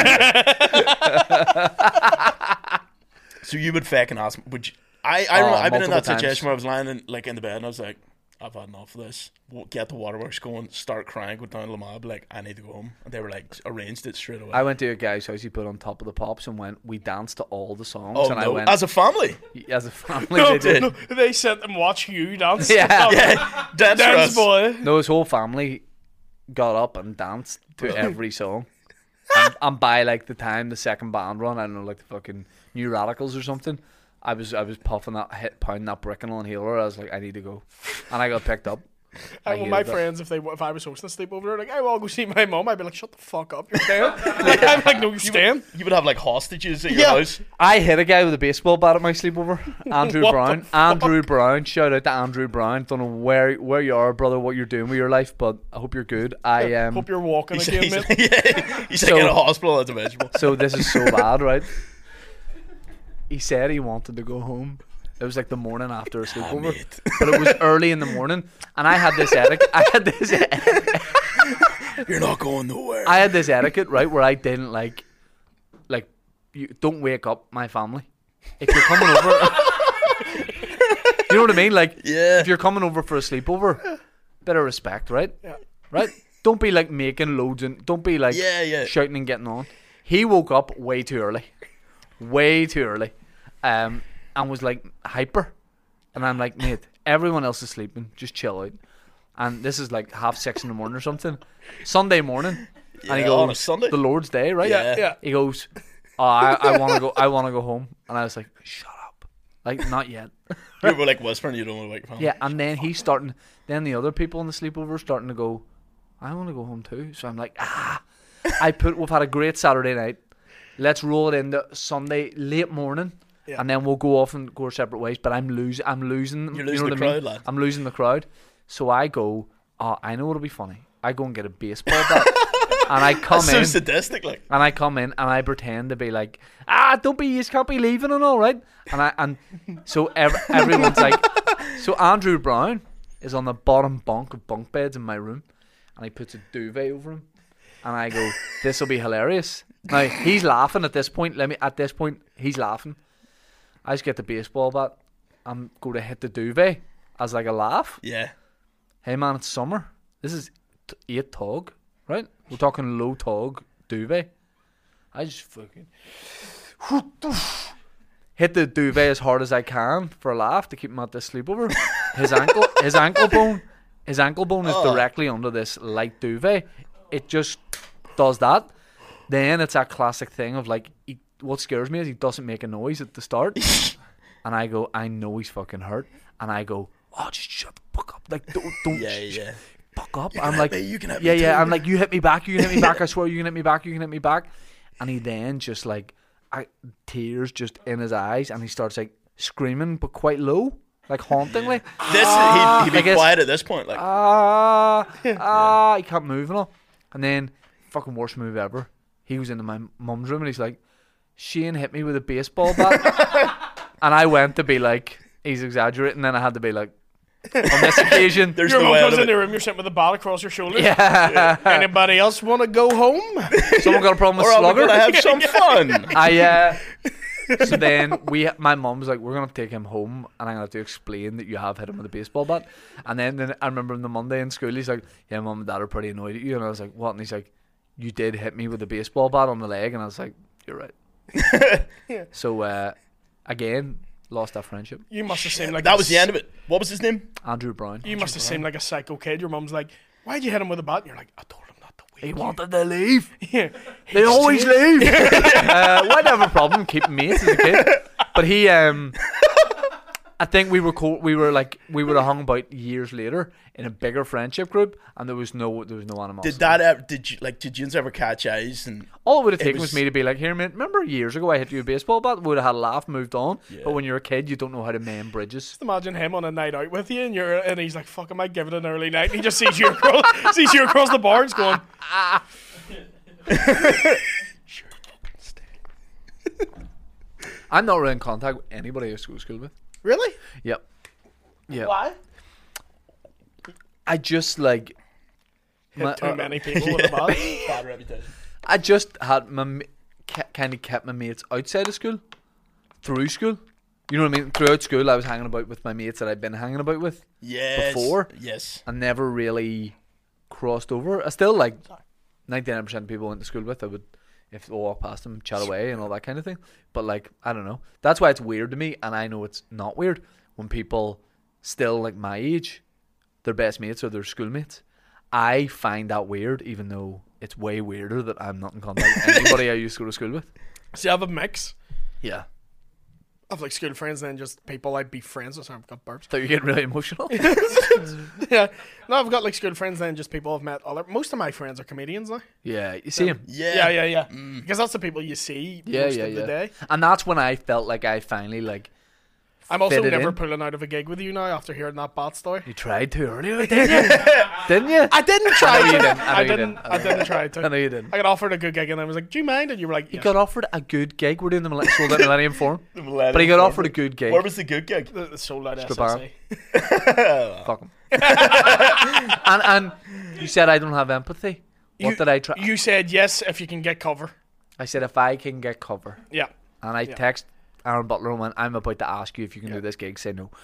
So you would fake an asthma? Would you? I've been in that situation where I was lying in the bed and I was like, I've had enough of this. Get the waterworks going, start crying, go down to the mob, like, I need to go home. And they were like, arranged it straight away. I went to a guy's house, he put on Top of the Pops and we danced to all the songs. Oh, and no. I went, as a family? As a family, they did. No, they sent them watch you dance. Yeah. Dance boy. No, his whole family got up and danced to every song. And by like the time the second band run, I don't know, like the fucking New Radicals or something, I was puffing that pounding that brick and inhaler. I was like, I need to go, and I got picked up. My friends, if I was hosting a sleepover, they're like, I will go see my mum. I'd be like, shut the fuck up, you're staying. Like, I'm like, no, you're staying. You would have like hostages at your house. I hit a guy with a baseball bat at my sleepover. Andrew Brown. Andrew Brown. Shout out to Andrew Brown. Don't know where you are, brother, what you're doing with your life, but I hope you're good. I hope you're walking again, mate. He's like in a hospital as a vegetable. So this is so bad, right? He said he wanted to go home. It was like the morning after a sleepover, but it was early in the morning, and I had this etiquette. You're not going nowhere. I had this etiquette, right, where I didn't like you don't wake up my family if you're coming over. You know what I mean? Like, if you're coming over for a sleepover, bit of respect, right? Yeah. Right. Don't be like making loads and don't be like shouting and getting on. He woke up way too early, and was like hyper, and I'm like, mate, everyone else is sleeping, just chill out. And this is like 6:30 in the morning or something, Sunday morning, and he goes, on a Sunday, the Lord's Day, right? Yeah. He goes, oh, I want to go home, and I was like, shut up, like not yet. You were like whispering, you don't want to wake up. Yeah, and then then the other people in the sleepover starting to go, I want to go home too. So I'm like, we've had a great Saturday night. Let's roll it into Sunday late morning. Yeah. And then we'll go off and go our separate ways. But I'm losing. You're losing the crowd, lad. I'm losing the crowd. So I go, I know what'll be funny. I go and get a baseball bat. And I come That's in. so sadistic, like. And I come in and I pretend to be like, you can't be leaving and all, right? So everyone's like, so Andrew Brown is on the bottom bunk of bunk beds in my room. And he puts a duvet over him. And I go, this will be hilarious. Now, he's laughing at this point. He's laughing. I just get the baseball bat and go to hit the duvet as like a laugh. Yeah. Hey man, it's summer. This is 8 tog, right? We're talking low tog duvet. I just fucking hit the duvet as hard as I can for a laugh to keep him at this sleepover. His ankle bone is directly under this light duvet. It just does that. Then it's that classic thing of like, what scares me is he doesn't make a noise at the start. And I go, I know he's fucking hurt. And I go, just shut the fuck up. Like, don't fuck up. I'm like, you can hit me too. I'm like, you hit me back. I swear you can hit me back. And he then just like, tears just in his eyes. And he starts like screaming, but quite low, like hauntingly. He'd be quiet at this point. Like, he can't move and all. And then, fucking worst move ever. He was into my mum's room and he's like, Shane hit me with a baseball bat. And I went to be like, he's exaggerating. And then I had to be like, on this occasion, there's your no mum way goes in the room, you're sitting with a bat across your shoulder. Yeah. Anybody else want to go home? Someone got a problem with or Slugger? We're going to have some fun. So then my mum was like, we're going to take him home and I'm going to have to explain that you have hit him with a baseball bat. And then I remember on the Monday in school, he's like, yeah, mum and dad are pretty annoyed at you. And I was like, what? And he's like, you did hit me with a baseball bat on the leg. And I was like, you're right. So again, lost that friendship. You must have seemed like that was the end of it. What was his name? Andrew Brown. You must have seemed like a psycho kid. Your mum's like, why'd you hit him with a bat? And you're like, I told him not to wake He you. wanted to leave. Yeah. They always leave. Why'd have a problem keeping mates as a kid? But he, I think we would have hung about years later in a bigger friendship group, and there was no animosity. Did you ever catch eyes? And all it would have taken was me to be like, here, mate, remember years ago I hit you with a baseball bat? We would have had a laugh, moved on. Yeah. But when you're a kid, you don't know how to mend bridges. Just imagine him on a night out with you, and he's like, fuck, am I giving it an early night? And he just sees you across the bar and he's going, I'm not really in contact with anybody I used to go to school with. Really? Yep. Yeah. Why? I just like. Hit too many people with a bat. Bad reputation. I just had kind of kept my mates outside of school, through school. You know what I mean? Throughout school, I was hanging about with my mates that I'd been hanging about with before. Yes. I never really crossed over. I still like 99% of people I went to school with. I would, if I walk past them, chat away and all that kind of thing. But like, I don't know. That's why it's weird to me, and I know it's not weird when people still like my age, their best mates are their schoolmates. I find that weird, even though it's way weirder that I'm not in contact with anybody I used to go to school with. See, I have a mix Yeah. of like school friends and then just people I'd be friends with. Sorry, I've got burps. So you're getting really emotional. Yeah. No, I've got like school friends and then just people I've met. Most of my friends are comedians now. Yeah, you see him. Yeah. Because that's the people you see Yeah, most yeah, of the yeah. day. And that's when I felt like I finally like. I'm also fitted never in. pulling out of a gig with you now after hearing that bat story. You tried too earlier, didn't you? Didn't you? I didn't try know you to. didn't. I know you didn't. I didn't try to. I know you didn't. I got offered a good gig and I was like, "Do you mind?" And you were like, He yes. got offered a good gig. We're doing the sold out Millennium Forum, The Millennium but he got Forum. offered a good gig. Where was the good gig? The sold out Strabane. SSA. Fuck him. and you said I don't have empathy. What did I try? You said yes if you can get cover. I said if I can get cover, Yeah. and I text Aaron Butler and went, I'm about to ask you if you can do this gig. Say no.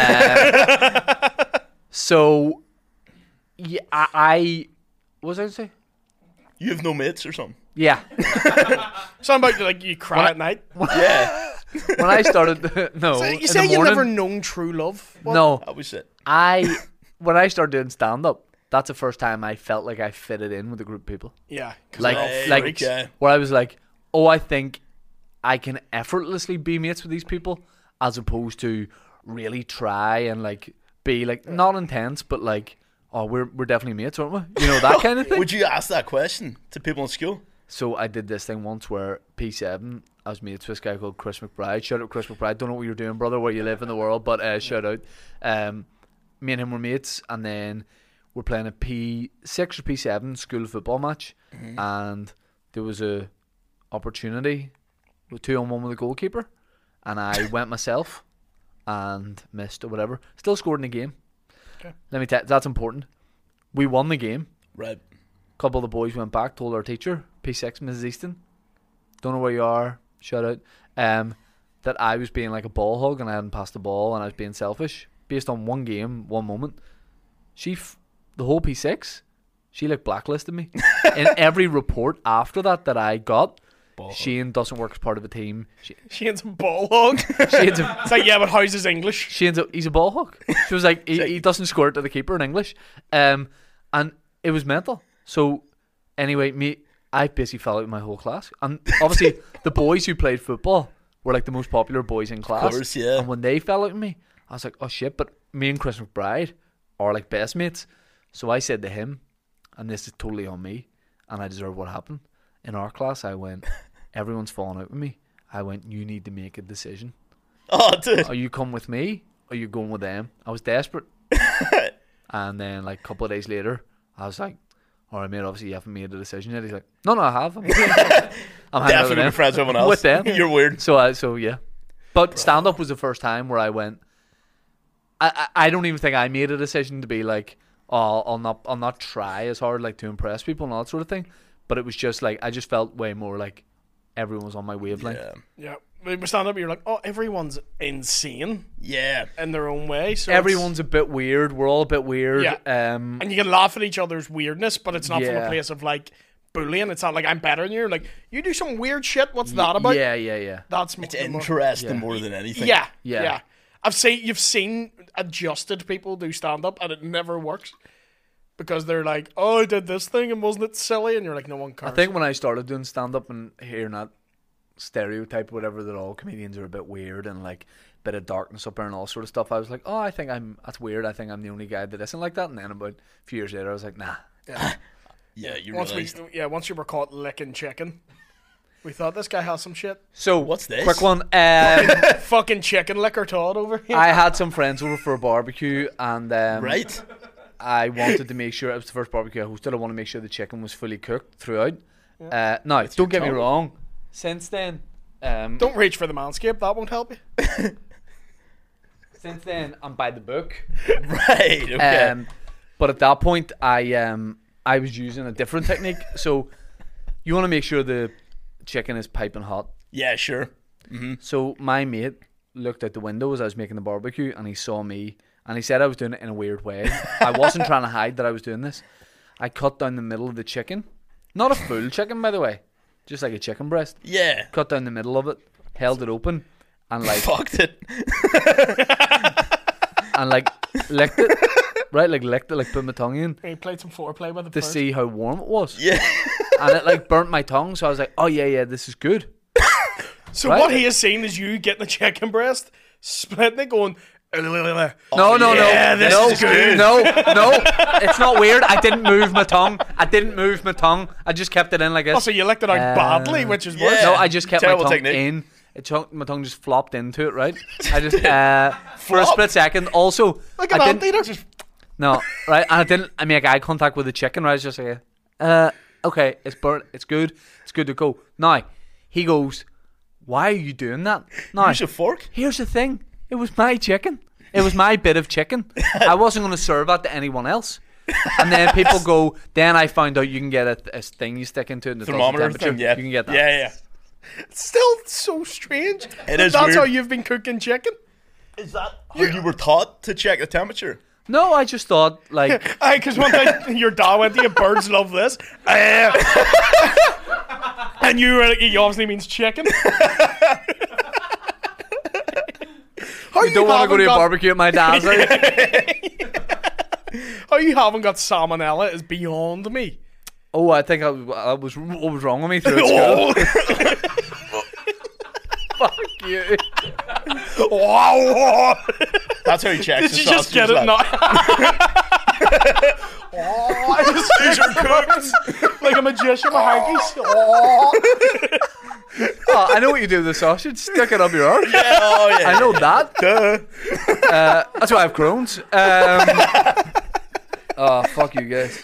So, yeah, I what was I going to say? You have no mates or something? Yeah. Something about like you cry at night. Yeah. When I started, no. So in you say the you've morning, never known true love. What? No. That was it. When I started doing stand up, that's the first time I felt like I fitted in with a group of people. Yeah. 'Cause Like, they're all like freaks. yeah. where I was like, oh, I think I can effortlessly be mates with these people, as opposed to really try and like be like not intense, but like, oh, we're definitely mates, aren't we? You know, that kind of thing. Would you ask that question to people in school? So I did this thing once where P7, I was mates with this guy called Chris McBride. Shout out Chris McBride. Don't know what you're doing, brother, where you live in the world, but shout out. Me and him were mates, and then we're playing a P6 or P7 school football match, and there was a opportunity with 2-on-1 with the goalkeeper, and I went myself and missed or whatever. Still scored in the game. Okay. Let me tell you, that's important. We won the game. Right. A couple of the boys went back, told our teacher, P6, Mrs. Easton, don't know where you are, shout out, that I was being like a ball hog and I hadn't passed the ball and I was being selfish based on one game, one moment. The whole P6, she like blacklisted me. In every report after that I got, Shane doesn't work as part of a team. Shane's a ball hog. Shane's It's like, yeah, but how's his English? he's a ball hog. She was like, he doesn't score it to the keeper in English. And it was mental. So anyway, I basically fell out in my whole class. And obviously the boys who played football were like the most popular boys in class. Of course, yeah. And when they fell out in me, I was like, oh shit, but me and Chris McBride are like best mates. So I said to him, and this is totally on me, and I deserve what happened. In our class, I went, everyone's falling out with me. I went, you need to make a decision. Oh, dude. Are you come with me, or are you going with them? I was desperate. And then like a couple of days later, I was like, all right, mate, obviously you haven't made a decision yet. He's like, no, I have. I'm hanging out with Definitely them. be friends with everyone else. With them. You're weird. So yeah. But stand up was the first time where I went, I don't even think I made a decision to be like, oh, I'll not try as hard like to impress people and all that sort of thing. But it was just like I just felt way more like everyone was on my wavelength. Yeah. Yeah. When we stand up, you're like, oh, everyone's insane Yeah. in their own way. So Everyone's a bit weird. We're all a bit weird. Yeah. And and you can laugh at each other's weirdness, but it's not from a Yeah. place of like bullying. It's not like I'm better than you. Like, you do some weird shit. What's that about? Yeah. That's It's the more- interesting more than anything. Yeah, Yeah. yeah. You've seen adjusted people do stand up and it never works because they're like, oh, I did this thing and wasn't it silly? And you're like, no one cares. I think when I started doing stand up and hearing that stereotype, whatever, that all comedians are a bit weird and like a bit of darkness up there and all sort of stuff, I was like, oh, that's weird. I think I'm the only guy that isn't like that. And then about a few years later, I was like, nah. Yeah, you once realised. once you were caught licking chicken, we thought this guy has some shit. So What's this? Quick one. Fucking chicken licker Todd over here. I had some friends over for a barbecue and Right? I wanted to make sure it was the first barbecue I hosted. I wanted to make sure the chicken was fully cooked throughout. Now, don't get me tongue. wrong. Since then, Don't reach for the manscape. That won't help you. since then, I'm by the book. Right. Okay. But at that point, I was using a different technique. So you want to make sure the chicken is piping hot. Yeah. Sure. So my mate looked out the window as I was making the barbecue, and he saw me, and he said I was doing it in a weird way. I wasn't trying to hide that I was doing this. I cut down the middle of the chicken, not a full chicken, by the way, just like a chicken breast. Yeah. Cut down the middle of it, held it open, and like Fucked it. and like licked it, right? Like licked it, like put my tongue in He played some foreplay with the to bird. see how warm it was. Yeah. And it like burnt my tongue, so I was like, oh yeah, this is good. So Right? what he has seen is you getting the chicken breast, splitting it, going. No, yeah, this no, is good. no, it's not weird. I didn't move my tongue. I just kept it in like this. Oh, so you licked it out badly, which is worse. yeah. No, I just kept my Terrible tongue technique. in. My tongue just flopped into it, right? I just for a split second. Also, Like I an didn't. anteater. No, right? And I didn't. I make eye contact with the chicken. Right? I was just like, okay, it's burnt. It's good. It's good to go. Now, he goes, why are you doing that? Now, Use a fork. here's the thing. It was my chicken. It was my bit of chicken. I wasn't going to serve that to anyone else. And then people go, then I found out you can get a thing you stick into it and it does the Thermometer temperature. thing. Yeah. You can get that. Yeah. It's still so strange. It is That's weird. how you've been cooking chicken. Is that how you were taught to check the temperature? No, I just thought, like, Because one time your dad went to you, birds love this. And you were like, he obviously means chicken. How you don't want to go to a barbecue at my dad's house. How you haven't got salmonella is beyond me. Oh, I think I was what was wrong with me through school. Fuck you. Wow. That's how he checks. Did the you just sausages, get it? lad. No. These are cooked. Like a magician with hankies. Oh, I know what you do with the sausage. Stick it up your arse. Yeah, oh yeah. I know that. Duh. That's why I have Crohn's. Oh, fuck you guys.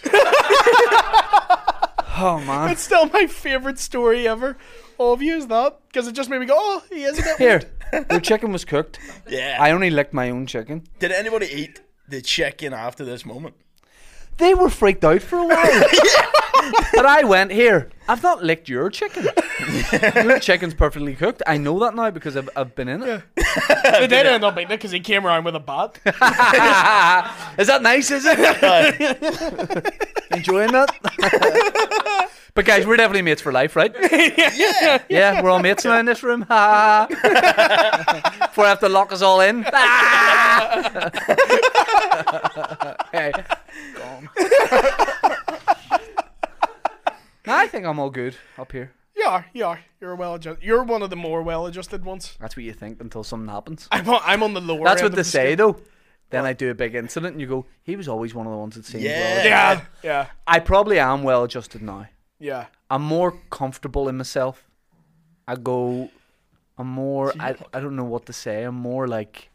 Oh, man. It's still my favourite story ever. Of you is that because it just made me go, oh, he is a bit Here, weird. your chicken was cooked. Yeah. I only licked my own chicken. Did anybody eat the chicken after this moment? They were freaked out for a while. But I went, here, I've not licked your chicken. Your chicken's perfectly cooked. I know that now because I've been in it. They did end up eating it because he came around with a bat. Is that nice, is it? Enjoying that? But guys, we're definitely mates for life, right? Yeah, we're all mates now in this room. Before I have to lock us all in. Okay. Go on. I think I'm all good up here. You are. You're well adjusted. You're one of the more well-adjusted ones. That's what you think until something happens. I'm on the lower. That's end what they of the say, scale. though. Then I do a big incident, and you go, he was always one of the ones that seemed Yeah. well. Yeah. I probably am well adjusted now. Yeah. I'm more comfortable in myself. I'm more, I don't know what to say. I'm more like,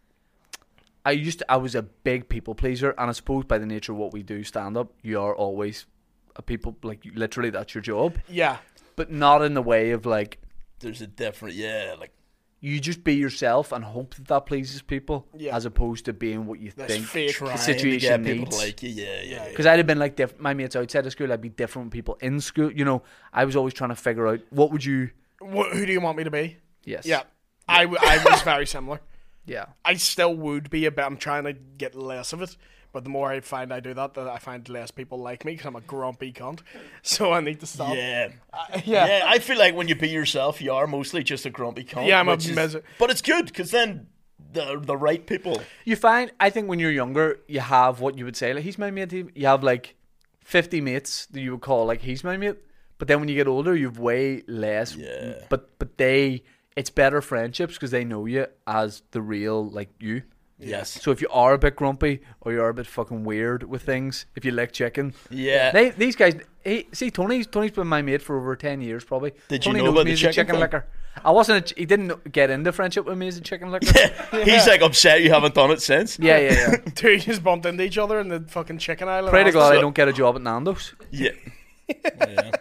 I was a big people pleaser, and I suppose by the nature of what we do, stand up, you are always a people, like, literally that's your job. Yeah. But not in the way of like, There's a different, like you just be yourself and hope that pleases people, Yeah. as opposed to being what you This think fake. trying the to situation get people needs. to like you. Yeah. Because I'd have been like my mates outside of school, I'd be different with people in school. You know, I was always trying to figure out what would you. Who do you want me to be? Yes. Yeah. I was very similar. Yeah. I still would be a bit. I'm trying to get less of it. But the more I find I do that I find less people like me because I'm a grumpy cunt. So I need to stop. Yeah. Yeah. I feel like when you be yourself, you are mostly just a grumpy cunt. Yeah, I'm a which is- miser- But it's good because then the right people. You find, I think when you're younger, you have what you would say, like, he's my mate. You have like 50 mates that you would call like, he's my mate. But then when you get older, you've way less. Yeah. But it's better friendships because they know you as the real, like, you. Yes. So if you are a bit grumpy or you are a bit fucking weird with things, if you like chicken, Yeah. these guys. Tony's been my mate for over 10 years probably. Did you Tony know knows about me the as a chicken chicken thing? licker. I wasn't. He didn't get into friendship with me as a chicken licker. He's like upset you haven't done it since. Yeah. Two just bumped into each other in the fucking chicken aisle. Pray to God I So- don't get a job at Nando's. Yeah. Yeah.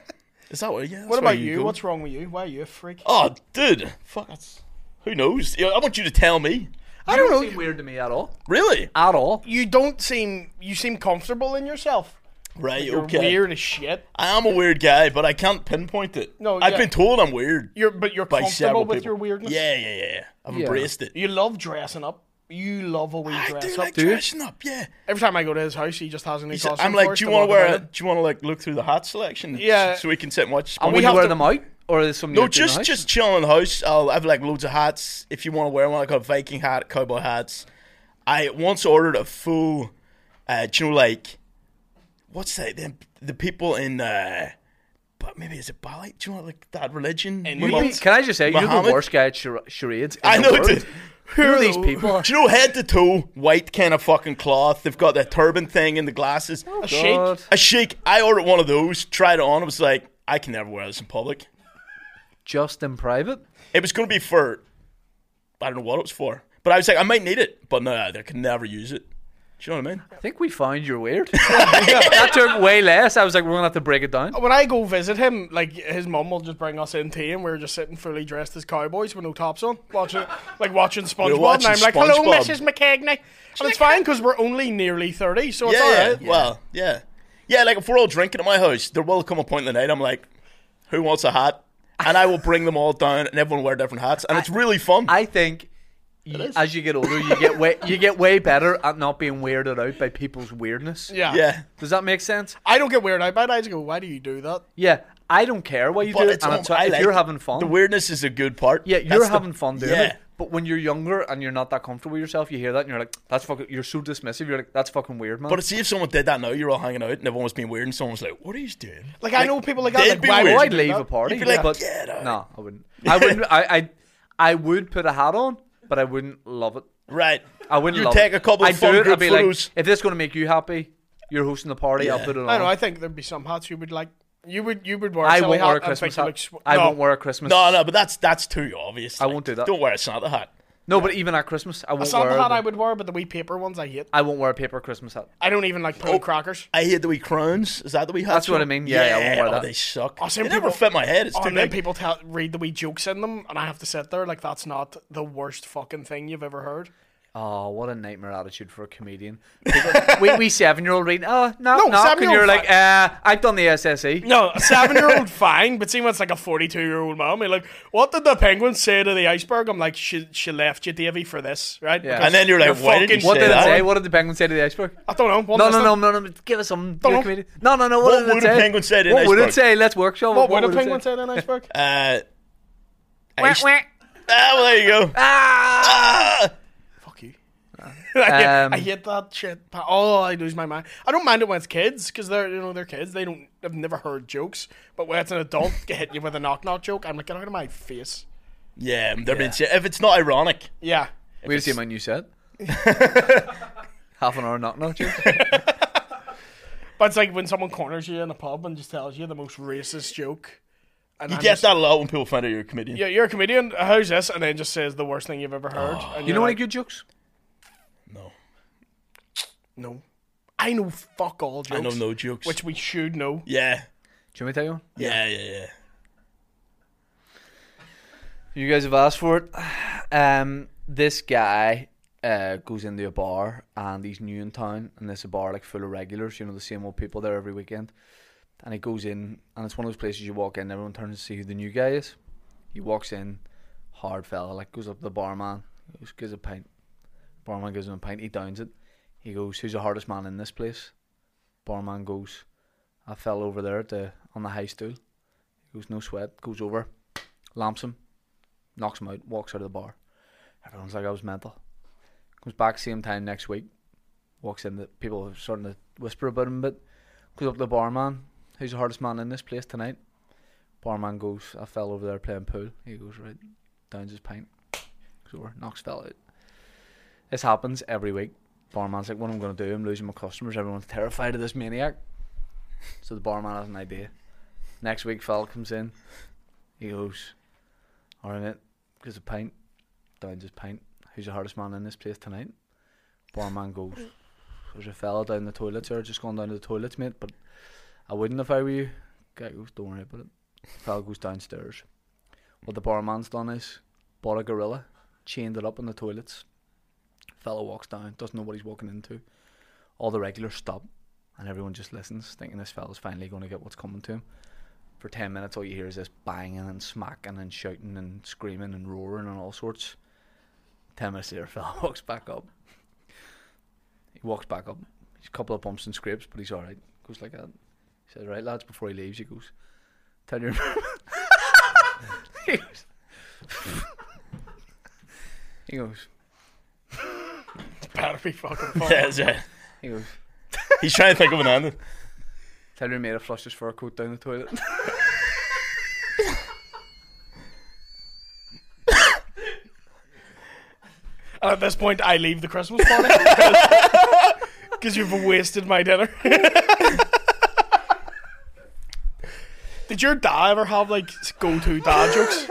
Is that what? Yeah. What about you? What's wrong with you? Why are you a freak? Oh, dude. Fuck. Who knows? I want you to tell me. I don't know. Seem weird to me at all. Really? At all. You don't seem. You seem comfortable in yourself. Right. You're Okay. weird as shit. I am a weird guy, but I can't pinpoint it. No, I've yeah. been told I'm weird You're by comfortable several with people. your weirdness. Yeah. I've Yeah. embraced it. You love dressing up. You love a wee I dress do up. like do you? dressing up. Yeah. Every time I go to his house, he just has a new costume. I'm like, for us do you to want to walk wear? about. Do you want to like look through the hat selection? Yeah. So we can sit and watch. And we will you have wear to- them out? Or is some No, just chill in the house. I have like loads of hats. If you want to wear one, I got a Viking hat, cowboy hats. I once ordered a full. Do you know like, what's that? The people in. But maybe is it Bali? Do you know like that religion? In With Muhammad? Can I just say, you're the Muhammad? worst guy at charades. in I the know, world. dude. Who are these people? Do you know head to toe, white kind of fucking cloth? They've got that turban thing and the glasses. A sheik. God. A sheik. I ordered one of those. Tried it on. I was like, I can never wear this in public. Just in private? It was going to be for, I don't know what it was for, but I was like, I might need it, but no, I can never use it. Do you know what I mean? I think we found you're weird. That took way less. I was like, we're going to have to break it down. When I go visit him, like his mum will just bring us in tea, and we're just sitting fully dressed as cowboys with no tops on, watching SpongeBob. watching And I'm like, "Hello, SpongeBob." Mrs. McKegney," and it's fine because we're only nearly 30, so it's Yeah, all yeah. right. Well, yeah. Like if we're all drinking at my house, there will come a point in the night. I'm like, who wants a hat? And I will bring them all down, and everyone will wear different hats, and it's really fun. I think as you get older, you get way better at not being weirded out by people's weirdness. Yeah. yeah, Does that make sense? I don't get weirded out by it. I just go, "Why do you do that?" Yeah. I don't care what you but do. it's And all- it's, I if like you're it. having fun. The weirdness is a good part. Yeah, you're That's the- having fun doing yeah. it. But when you're younger and you're not that comfortable with yourself, you hear that and you're like, that's fucking, you're so dismissive. You're like, that's fucking weird, man. But see if someone did that now, you're all hanging out, and everyone was being weird, and someone was like, "What are you doing?" Like I know people like that. they'd Like, be why weird. would I'd you do leave that? a party. You'd be like, but "Get out." no, I wouldn't. I wouldn't. I would put a hat on, but I wouldn't love it. Right. I wouldn't You love take it. a couple of I'd fun do it. group I'd be photos. like, if this is going to make you happy, you're hosting the party, I'll Yeah. put it on. I know. I think there'd be some hats you would like. You would wear. A I silly won't wear a hat and Christmas think you hat. look I no. won't wear a Christmas. No, but that's too obvious. I won't do that. Don't wear a Santa hat. No, but even at Christmas, I A won't Santa wear. hat I would wear, but the wee paper ones I hate. I won't wear a paper Christmas hat. I don't even like putting crackers. I hate the wee crowns. Is that the wee hats? That's what I mean. Yeah, I won't wear oh, that. they suck. Oh, some They never people- fit my head. It's Oh, too and then big. people read the wee jokes in them, and I have to sit there like that's not the worst fucking thing you've ever heard. Oh, what a nightmare attitude for a comedian. we 7-year-old reading, oh, no, No, and 7-year-old you're like, I've done the SSE. No, a 7-year-old fine, but see when it's like a 42-year-old mom, you're like, what did the penguin say to the iceberg? I'm like, she left you, Davy, for this, right? Yeah. Because And then you're like, why did you fucking What say did it that? say? What did the penguin say to the iceberg? I don't know. No, give us some. Don't you're a know. comedian. No. What What did would it a say? penguin say to an What would it iceberg? say? Let's workshop. What would a would it penguin say? say to an iceberg? Ice- Wah. well, there you go. Ah! Fuck you. Um, I hate that shit. Oh, I lose my mind. I don't mind it when it's kids because they're kids. They've never heard jokes. But when it's an adult hitting you with a knock joke, I'm like, get out of my face. Yeah, they're being if it's not ironic. Yeah. Wait to see my new set. Half an hour knock joke. But it's like when someone corners you in a pub and just tells you the most racist joke. And You I'm get just, that a lot when people find out you're a comedian. Yeah, you're a comedian. How's this? And then just says the worst thing you've ever heard. And You you're know any like, good jokes? No, No. I know fuck all jokes. I know no jokes. Which we should know. Yeah, Do you want me to tell you one? yeah. You guys have asked for it. This guy goes into a bar and he's new in town, and there's a bar like full of regulars, you know, the same old people there every weekend. And he goes in, and it's one of those places you walk in, everyone turns to see who the new guy is. He walks in, hard fella, like goes up to the barman, gives a pint. Barman gives him a pint, he downs it. He goes, "Who's the hardest man in this place?" Barman goes, "I fell over there on the high stool." He goes, "No sweat." Goes over, lamps him, knocks him out, walks out of the bar. Everyone's like, I was mental. Comes back same time next week, walks in, the people are starting to whisper about him a bit. Goes up to the barman, "Who's the hardest man in this place tonight?" Barman goes, "I fell over there playing pool." He goes, right, downs his pint, goes over, knocks fella out. This happens every week. Barman's like, "What am I going to do? I'm losing my customers. Everyone's terrified of this maniac." So the barman has an idea. Next week, fella comes in. He goes, "Alright, mate," gives a pint, downs his pint. "Who's the hardest man in this place tonight?" Barman goes, "There's a fella down the toilets here, just gone down to the toilets, mate, but I wouldn't if I were you." Guy goes, "Don't worry about it." Fella goes downstairs. What the barman's done is bought a gorilla, chained it up in the toilets. Fella walks down, doesn't know what he's walking into. All the regulars stop, and everyone just listens, thinking this fella's finally going to get what's coming to him. For 10 minutes, all you hear is this banging and smacking and shouting and screaming and roaring and all sorts. 10 minutes later, fella walks back up. He walks back up. He's a couple of bumps and scrapes, but he's alright. Goes like that. He says, right, lads, before he leaves, he goes, tell your... he goes... he goes... It's better be fucking fun. Yeah, that's it. He goes... He's trying to think of an ending. Tell your mate to flush his fur coat down the toilet. And at this point, I leave the Christmas party because you've wasted my dinner. Did your dad ever have like go-to dad jokes?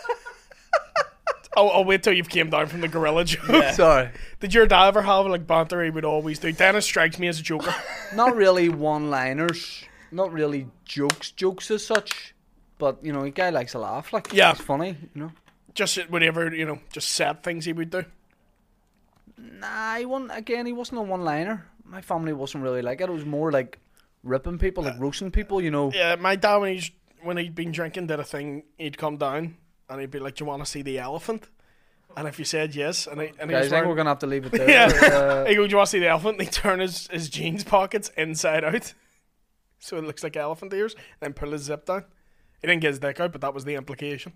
I'll wait till you've came down from the gorilla joke. Yeah. Sorry. Did your dad ever have like banter he would always do? Dennis strikes me as a joker. Not really one-liners. Not really jokes as such. But, you know, a guy likes a laugh. Like, Yeah. it's funny, you know. Just whatever, just sad things he would do. Nah, he wasn't a one-liner. My family wasn't really like it. It was more like ripping people, like roasting people, you know. Yeah, my dad, when he'd been drinking, did a thing, he'd come down and he'd be like, do you want to see the elephant? And if you said yes, and he Guys, was I think wearing, we're going to have to leave it there. yeah, he go, do you want to see the elephant? And he'd turn his jeans pockets inside out, so it looks like elephant ears, then pull his zip down. He didn't get his dick out, but that was the implication.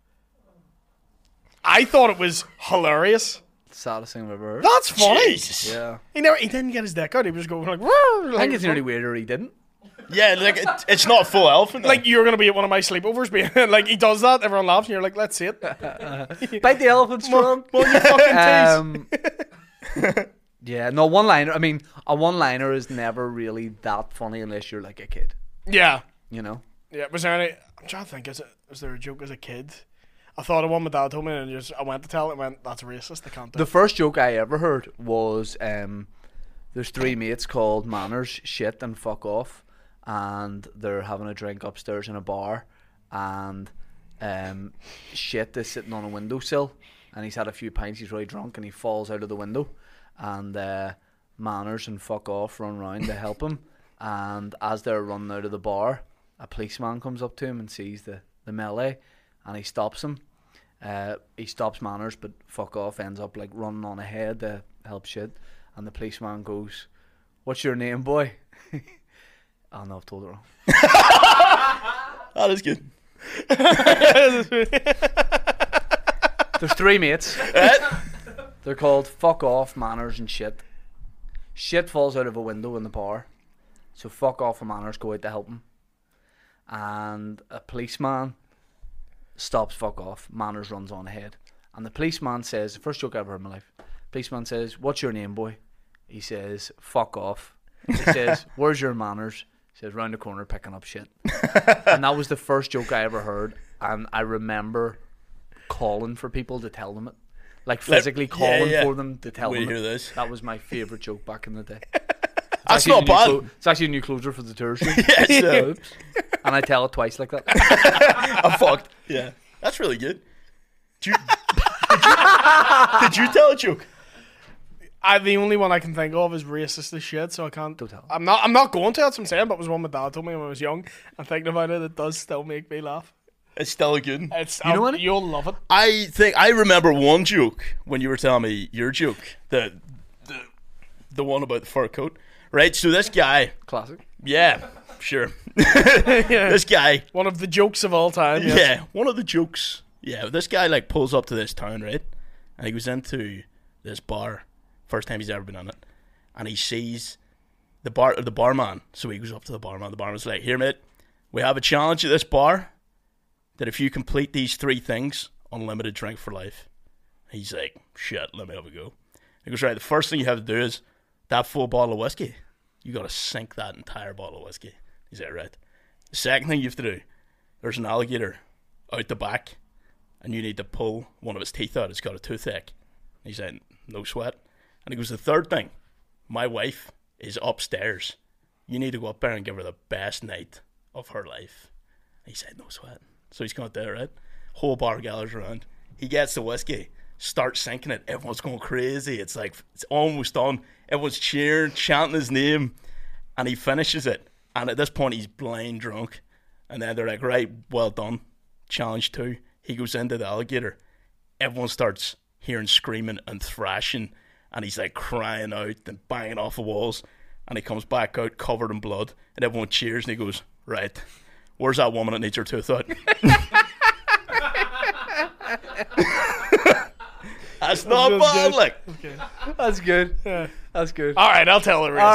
I thought it was hilarious. Saddest thing I've ever heard. That's funny. Jesus. Yeah. He didn't get his dick out. He was going like, I think it's nearly weirder he didn't. Yeah, like it's not full elephant. like you're gonna be at one of my sleepovers, being like he does that. Everyone laughs, and you're like, let's see it. Bite the elephant strong. Well, you fucking tease. Yeah, no, one-liner. I mean, a one-liner is never really that funny unless you're like a kid, Yeah, you know? yeah. Was there any? I'm trying to think. Was there a joke as a kid? I thought of one my dad told me, and I went to tell it. And went, that's racist. I can't do The it. first joke I ever heard was there's three mates called Manners, Shit, and Fuck Off, and they're having a drink upstairs in a bar, and Shit is sitting on a windowsill, and he's had a few pints, he's really drunk, and he falls out of the window, and Manners and Fuck Off run round to help him, and as they're running out of the bar, a policeman comes up to him and sees the melee, and he stops him. He stops Manners, but Fuck Off ends up like running on ahead to help Shit, and the policeman goes, "What's your name, boy?" Oh no, I've told it wrong. That is good. There's three mates. They're called Fuck Off, Manners, and Shit. Shit falls out of a window in the bar, so Fuck Off and Manners go out to help him, and a policeman stops Fuck Off. Manners runs on ahead, and the policeman says, the first joke I ever heard in my life, policeman says, "What's your name, boy?" He says, "Fuck Off." He says, "Where's your Manners?" He says, "Round the corner picking up shit." And that was the first joke I ever heard, and I remember calling for people to tell them it, like physically calling for them to tell Wait them to it. hear this. That was my favourite joke back in the day. That's not bad. It's actually a new closer for the tour show. Yes, Oops. And I tell it twice like that. I'm fucked. Yeah, that's really good. Did you tell a joke? The only one I can think of is racist as shit, so I can't. Don't tell. I'm not going to. That's what I'm saying. But it was one my dad told me when I was young. And thinking about it, it does still make me laugh. It's still good. It's You know what? You'll love it. I think I remember one joke when you were telling me your joke, the one about the fur coat, right? So this guy, Classic. yeah, sure, this guy, One of the jokes of all time. Yes. yeah, one of the jokes, yeah, this guy like pulls up to this town, right, and he goes into this bar, first time he's ever been in it, and he sees the barman. So he goes up to the barman. The barman's like, "Here, mate, we have a challenge at this bar that if you complete these three things, unlimited drink for life." He's like, "Shit, let me have a go." He goes, "Right, the first thing you have to do is that full bottle of whiskey. You got to sink that entire bottle of whiskey." He's like, "Right. The second thing you have to do, there's an alligator out the back, and you need to pull one of its teeth out. It's got a toothache." He's like, "No sweat." And he goes, "The third thing, my wife is upstairs. You need to go up there and give her the best night of her life." He said, no sweat. So he's got there, right? Whole bar gathers around. He gets the whiskey, starts sinking it. Everyone's going crazy. It's like, it's almost done. Everyone's cheering, chanting his name. And he finishes it. And at this point, he's blind drunk. And then they're like, right, well done. Challenge 2. He goes into the alligator. Everyone starts hearing screaming and thrashing. And he's like crying out and banging off the walls. And he comes back out covered in blood. And everyone cheers. And he goes, right, where's that woman that needs her tooth out? That's not bad, like. Okay. That's good. That's good. All right, I'll tell the rest.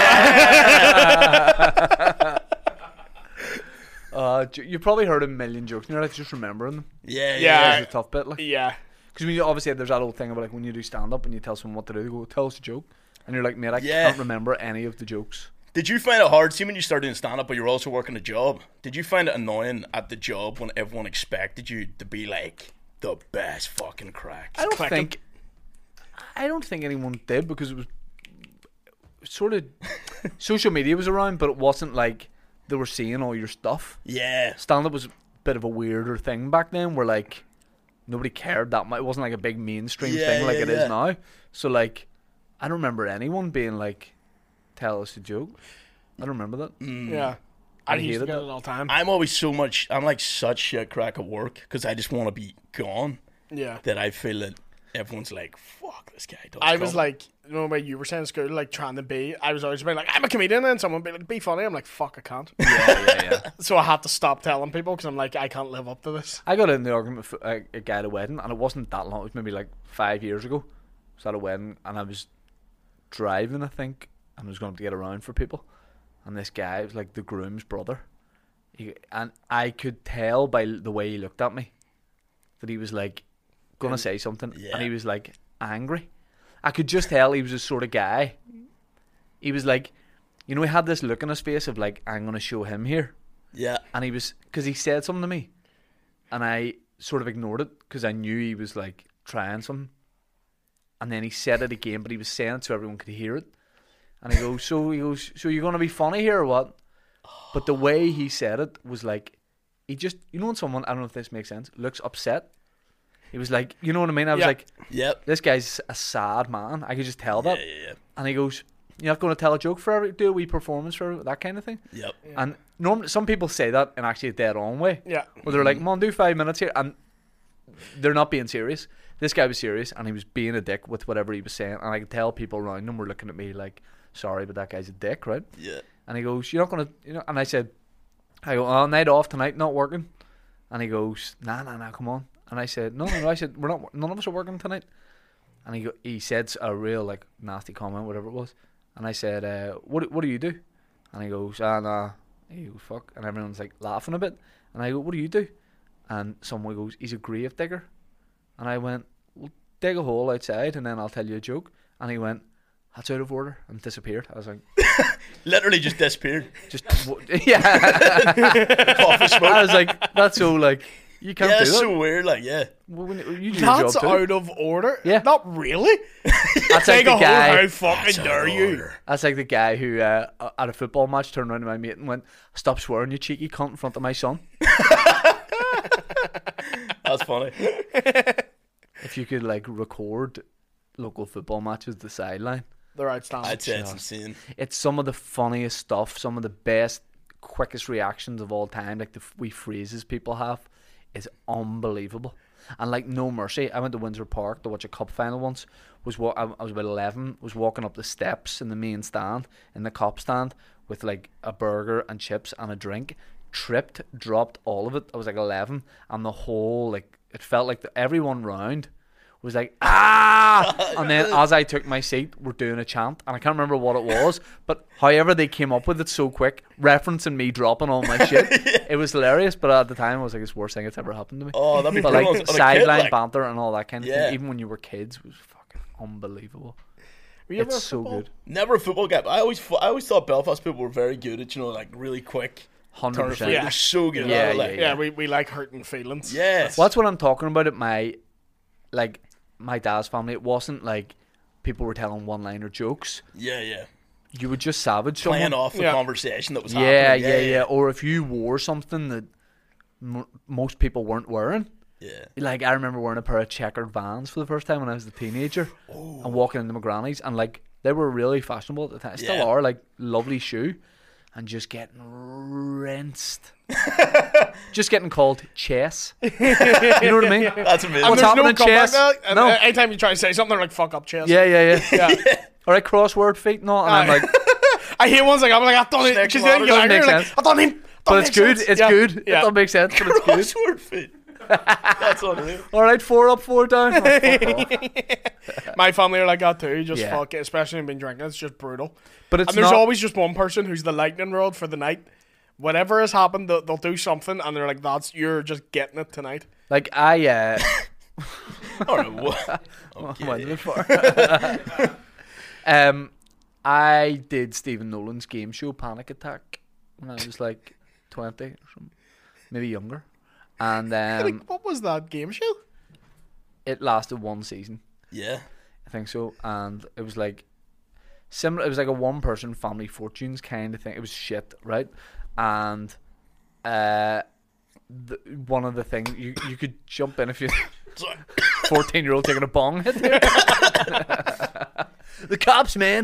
All right, you probably heard a million jokes in your life, just remembering them. Yeah. That's the tough bit, like. Yeah. Because obviously there's that old thing about like when you do stand up and you tell someone what to do, they go, tell us a joke, and you're like, mate, I can't remember any of the jokes. Did you find it hard? See, when you started doing stand up, but you were also working a job. Did you find it annoying at the job when everyone expected you to be like the best fucking crack? I don't think anyone did, because it was sort of social media was around, but it wasn't like they were seeing all your stuff. Yeah. Stand up was a bit of a weirder thing back then, where like nobody cared that much. It wasn't like a big mainstream thing like it is now. So like, I don't remember anyone being like, tell us a joke. I don't remember that. Yeah. I used to get it all the time. I'm like such shit crack at work because I just want to be gone. Yeah. That I feel that everyone's like, fuck, this guy does I was come. like, you know, when you were saying in school, like trying to be, I was always being like, I'm a comedian, and someone would be like, be funny. I'm like, fuck, I can't. Yeah. So I had to stop telling people because I'm like, I can't live up to this. I got in the argument with a guy at a wedding, and it wasn't that long. It was maybe like 5 years ago. I was at a wedding, and I was driving, I think, and I was going to get around for people. And this guy was like the groom's brother. And I could tell by the way he looked at me that he was like going to say something. Yeah. And he was like angry. I could just tell he was the sort of guy. He was like, you know, he had this look on his face of like, I'm going to show him here. Yeah. And he was, because he said something to me, and I sort of ignored it because I knew he was like trying something. And then he said it again, but he was saying it so everyone could hear it. And he goes, so you're going to be funny here or what? But the way he said it was like, he just, you know, when someone, I don't know if this makes sense, looks upset. He was like, you know what I mean? I was like, yep, this guy's a sad man. I could just tell that. Yeah. And he goes, you're not going to tell a joke for do a wee performance for that kind of thing? Yep. Yeah. And normally, some people say that in actually a dead on way. Yeah. Where they're like, come on, do 5 minutes here. And they're not being serious. This guy was serious, and he was being a dick with whatever he was saying. And I could tell people around him were looking at me like, sorry, but that guy's a dick, right? Yeah. And he goes, you're not going to, you know, and I go, oh, night off tonight, not working. And he goes, nah, come on. And I said, no, I said, none of us are working tonight. And he said a real, like, nasty comment, whatever it was. And I said, what do you do? And he goes, nah. He goes, fuck. And everyone's, like, laughing a bit. And I go, what do you do? And someone goes, he's a grave digger. And I went, well, dig a hole outside and then I'll tell you a joke. And he went, that's out of order, and disappeared. I was like, literally just disappeared. Yeah. Coffee smoke. I was like, that's so like, you can't do that. Yeah, so weird, like, yeah. Well, you do That's your job too. out of order? Yeah. Not really? That's like Take the a guy. whole, how fucking dare you? That's like the guy who at a football match turned around to my mate and went, stop swearing, you cheeky cunt, in front of my son. That's funny. If you could like record local football matches, the sideline. They're outstanding. I'd say it's insane. It's some of the funniest stuff, some of the best, quickest reactions of all time. Like the wee phrases people have is unbelievable. And like no mercy. I went to Windsor Park to watch a cup final once. I was about 11. Was walking up the steps in the main stand, in the cup stand, with like a burger and chips and a drink. Tripped, dropped all of it. I was like 11, and the whole like it felt like everyone round was like, ah! And then as I took my seat, we're doing a chant, and I can't remember what it was, but however they came up with it so quick, referencing me dropping all my shit, it was hilarious, but at the time I was like, it's the worst thing that's ever happened to me. Oh, that'd be but brilliant. like On a sideline kid, like- banter and all that kind of Yeah. thing, even when you were kids, was fucking unbelievable. Were you ever It's a so football? good. Never a football guy. But I always thought Belfast people were very good at, you know, like really quick. 100%. Yeah. They're so good Yeah, at it. Like, Yeah, we like hurting feelings. Yes. Well, that's what I'm talking about at my dad's family. It wasn't like people were telling one-liner jokes. Yeah. You would just savage Playing someone. off the Yeah. conversation that was Yeah. happening. Or if you wore something that most people weren't wearing. Yeah. Like, I remember wearing a pair of checkered Vans for the first time when I was a teenager, and walking into my granny's, and like they were really fashionable at the time. Still are, like, lovely shoe, and just getting rinsed. Just getting called Chess. You know what I mean? That's amazing. What's There's happening, no comeback Chess? now, and No. anytime you try to say something, they're like, fuck up, Chess. Yeah. Yeah. All right, crossword feet, no, and I'm like, I hate ones like, I'm like, I've done it. Snake Because then you're doesn't make like, sense. I've done it. but it's good. It's good. It Yeah. don't make sense, but it's good. Crossword feet. That's unreal. All right, 4 up, 4 down. Oh, fuck off. My family are like that too. Just Yeah. fuck it, especially when been drinking. It's just brutal. But it's And there's not. always just one person who's the lightning rod for the night. Whatever has happened, they'll do something, and they're like, you're just getting it tonight. Like, I All right, what? went a Okay. bit far. I did Stephen Nolan's game show Panic Attack when I was like 20 or something, maybe younger, and Like, what was that game show? it lasted 1 season, Yeah. I think so, and it was like similar. It was like a one-person Family Fortunes kind of thing. It was shit, right? And one of the things you could jump in if you Sorry. 14-year-old taking a bong hit. The cops, man.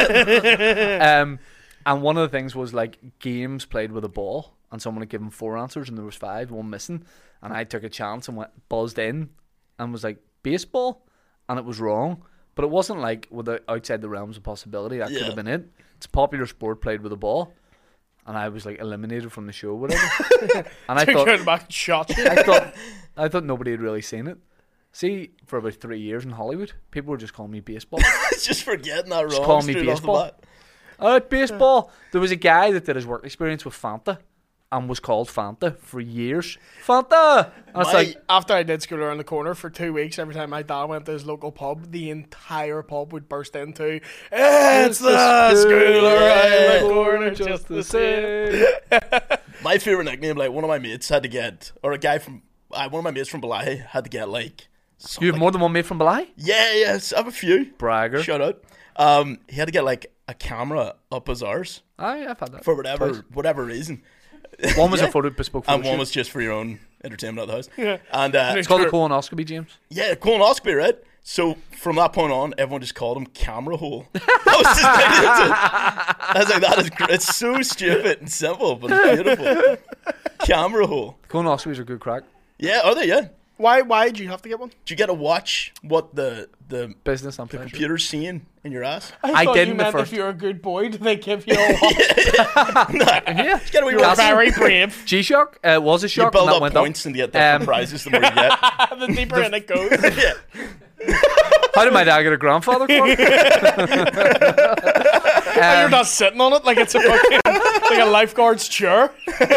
And one of the things was like games played with a ball, and someone had given 4 answers, and there was 5, one missing, and I took a chance and buzzed in, and was like baseball, and it was wrong, but it wasn't like outside the realms of possibility. That could have been it. It's a popular sport played with a ball, and I was like eliminated from the show, whatever. And I Turned thought, back and shot you. I thought nobody had really seen it. See, for about 3 years in Hollywood, people were just calling me baseball. Just forgetting that wrong. call me straight off the baseball. bat. All right, baseball. There was a guy that did his work experience with Fanta and was called Fanta for years. Fanta! And it's like, After I did school around the corner for 2 weeks, every time my dad went to his local pub, the entire pub would burst into, "It's the school around the corner, just the same." My favorite nickname, like one of my mates had to get, or a guy from, one of my mates from Balahi had to get like. you have more than one mate from Bly? Yes, I have a few. Bragger. Shout out. He had to get like a camera up his arse Aye, I've had that. for whatever Twice. reason. One was a bespoke photo And one shoot. was just for your own entertainment at the house. Yeah. And It's called a colonoscopy, James. yeah, colonoscopy, right? So from that point on, everyone just called him Camera Hole. I was just I was like, that is it's so stupid and simple, but it's beautiful. Camera Hole. Colonoscopies are good crack. Yeah, are they? Yeah. Why did you have to get one? Do you get to watch what the Business and pleasure. computer's seeing in your ass? I thought did you in the meant first- if you're a good boy, do they give you a watch? Yeah. You get a wee You're watch. very brave. G-Shock was a You shock and build that up went points and you get different prizes the more you get. The deeper in it goes. Yeah. How did my dad get a grandfather clock? And you're not sitting on it like it's a fucking like a lifeguard's chair.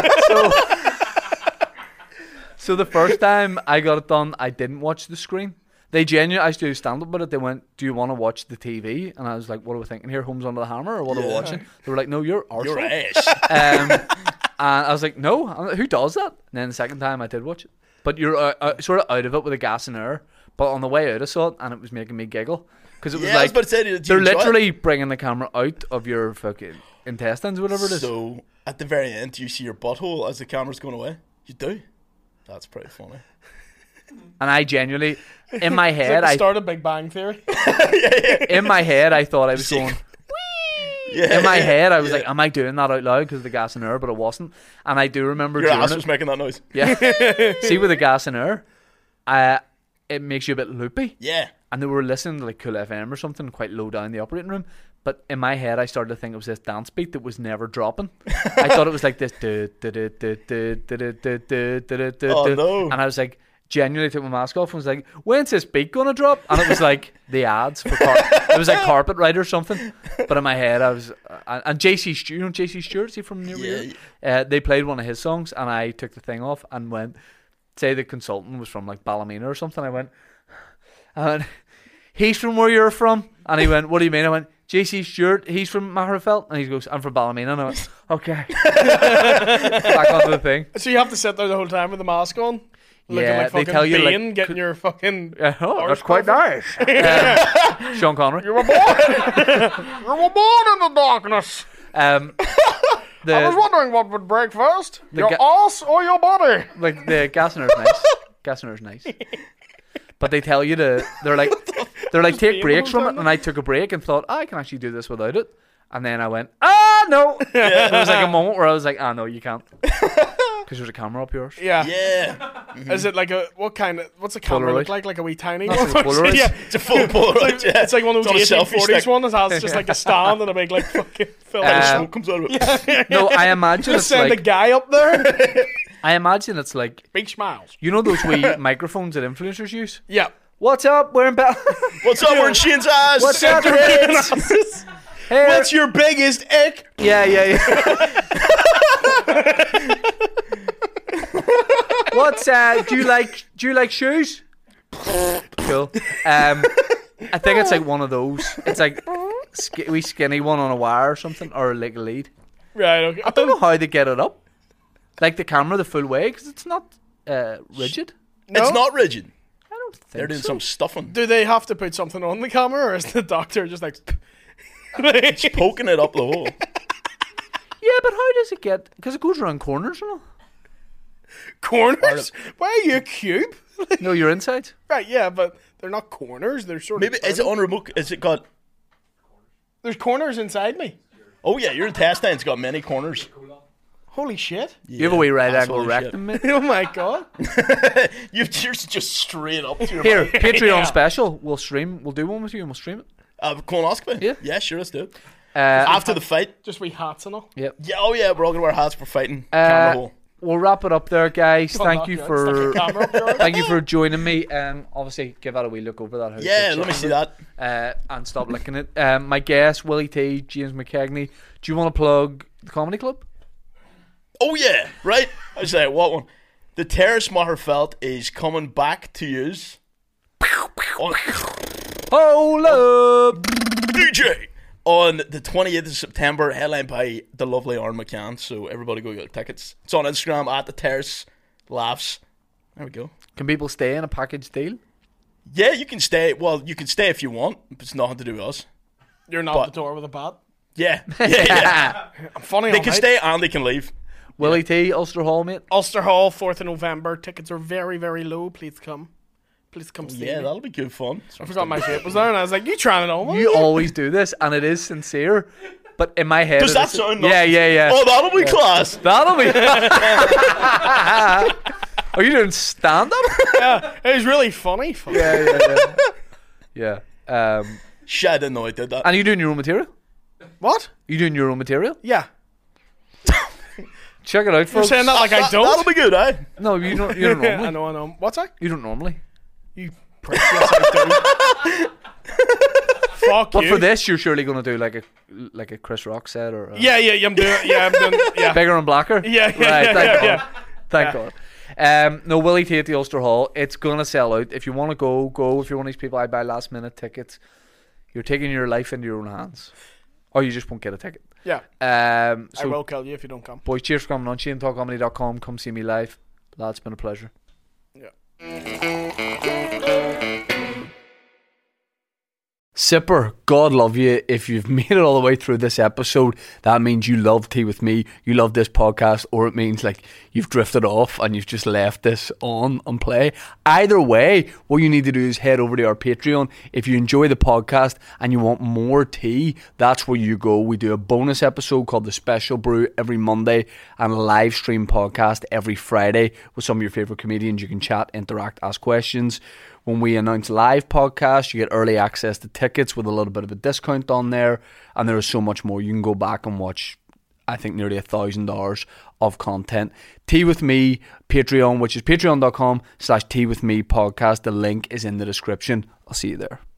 So the first time I got it done, I didn't watch the screen. They genuinely, I used to do stand up with it. They went, "Do you want to watch the TV?" And I was like, "What are we thinking here? Homes Under the Hammer, or what are we Yeah. watching?" They were like, "No, you're Your arsehole." ass. And I was like, "No, who does that?" And then the second time I did watch it, but you're sort of out of it with a gas and air. But on the way out, I saw it, and it was making me giggle because it was Yeah, I was like about to say, do you they're enjoy it? literally bringing the camera out of your fucking intestines, whatever it is. So at the very end, do you see your butthole as the camera's going away? You do. That's pretty funny. And I genuinely, in my It's like head, the start of Big Bang Theory. in my head, I thought I was See- going. Yeah. In my head, I was like, "Am I doing that out loud because of the gas and air?" But it wasn't. And I do remember Your doing ass it. was making that noise. Yeah. See, with the gas and air, it makes you a bit loopy. Yeah. And they were listening to like Cool FM or something quite low down the operating room. But in my head, I started to think it was this dance beat that was never dropping. I thought it was like this. Oh, Oh no. And I was like, genuinely took my mask off and was like, "When's this beat gonna drop?" And it was like the ads for it was like Carpet Ride or something. But in my head, I was and JC Stewart, you know JC Stewart, is he from New York? They played one of his songs, and I took the thing off and went. Say the consultant was from like Ballymena or something. I went, "He's from where you're from," and he went, "What do you mean?" I went, "JC Stewart, he's from Maherfeld," and he goes, "I'm from Ballymena," and I went, "Okay." Back onto the thing. So you have to sit there the whole time with the mask on? Looking Yeah, like they fucking tell you, like, Bane, getting your fucking... Oh, Arse that's quite cover. nice. Sean Connery. You were born in the darkness. I was wondering what would break first, your ga- ass or your body. Like the Gassiner's nice. Gassiner's nice. But they tell you they're like take breaks from it, and I took a break and thought I can actually do this without it, and then I went no. There was like a moment where I was like no, you can't, because there's a camera up yours. Yeah. Yeah. Is it like what's a camera Polaroid. look like? Like a wee tiny That's one? a Polaroid. Yeah. It's a full Polaroid. Yeah. It's like one of It's on a those selfie 1840s stick. one that has just like a stand and a big like fucking film. Smoke comes out of it. No, I imagine Just it's send like the guy up there. I imagine it's like Big smiles. you know those wee microphones that influencers use. Yeah. What's up? We're in bed. What's up? We're in Shane's ass. What's up, kids? Hey, What's your biggest ick? yeah. What's do you like shoes? Cool. I think it's like one of those. It's like wee skinny one on a wire or something, or like a lead. Right. Okay. I don't know how they get it up, like the camera the full way, because it's not rigid. No? It's not rigid. I don't think They're doing so. some stuffing. Do they have to put something on the camera, or is the doctor just like Poking it up the hole. Yeah, but how does it get? Because it goes around corners, and all. corners? Why are you a cube? No, you're inside. Right. Yeah, but they're not corners. They're sort Maybe of. is it on remote? Is it got? There's corners inside me. Oh yeah, your intestine's got many corners. Holy shit! You have a wee right that's angle holy shit. rectum, mate. Oh my god! Yours just straight up to your Here, mouth. Patreon Yeah. special. We'll do one with you and we'll stream it. Colonoscopy? Yeah. Sure, let's do it. Uh, After the fight. Just wee hats and all. yep. Yeah, oh yeah, we're all gonna wear hats for fighting. Camera hole. We'll wrap it up there, guys. Thank knock you you out, for stick your camera up your arse. thank you for joining me. Obviously, give that a wee look over that house. Yeah, let me see that. And stop licking it. My guest, Willie T, James McKegney. Do you want to plug the comedy club? Oh yeah, right. I was like, what one? The Terrace Maherfeld is coming back to use. On Hold up! DJ on the 28th of September, headlined by the lovely Aaron McCann. So everybody go get tickets. It's on Instagram at the Terrace Laughs. There we go. Can people stay in a package deal? Yeah, you can stay. Well, you can stay if you want. It's nothing to do with us. You're not But- the door with a bat. Yeah, yeah. I'm funny. They all can night. stay and they can leave. Willie T, Ulster Hall, mate. Ulster Hall, 4th of November. Tickets are very, very low. Please come. Please come see Yeah, me. that'll be good fun. I forgot my vape was there, and I was like, "You trying it on?" You always do this, and it is sincere. But in my head, Does it that is- sound? Yeah. Oh, that'll be class. That'll be. Are you doing stand up? Yeah, it was really funny. Yeah. Shit, I didn't know I did that. And you doing your own material? What? You doing your own material? Yeah. Check it out, You're folks. saying that like I don't. That'll be good, eh? No, you don't. You don't I normally. know. What's that? You don't normally. You prick. Yes, I do. Fuck But you. for this, you're surely going to do like a Chris Rock set or Yeah, I'm doing. Yeah, I'm doing. Yeah. bigger and blacker. Yeah, Right. yeah, Thank yeah. God. Thank God. No, Willie T at the Ulster Hall. It's gonna sell out. If you want to go. If you're one of these people, I buy last minute tickets. You're taking your life into your own hands, or you just won't get a ticket. Yeah. I I will kill you if you don't come. Boys, cheers for coming on. ShaneTalkComedy.com. Come see me live. Lads, it's been a pleasure. Yeah. Sipper, God love you. If you've made it all the way through this episode, that means you love Tea With Me, you love this podcast, or it means like you've drifted off and you've just left this on and play. Either way, what you need to do is head over to our Patreon. If you enjoy the podcast and you want more tea, that's where you go. We do a bonus episode called The Special Brew every Monday and a live stream podcast every Friday with some of your favourite comedians. You can chat, interact, ask questions. When we announce live podcasts, you get early access to tickets with a little bit of a discount on there. And there is so much more. You can go back and watch, I think, nearly 1,000 hours of content. Tea With Me, Patreon, which is patreon.com/Tea With Me podcast. The link is in the description. I'll see you there.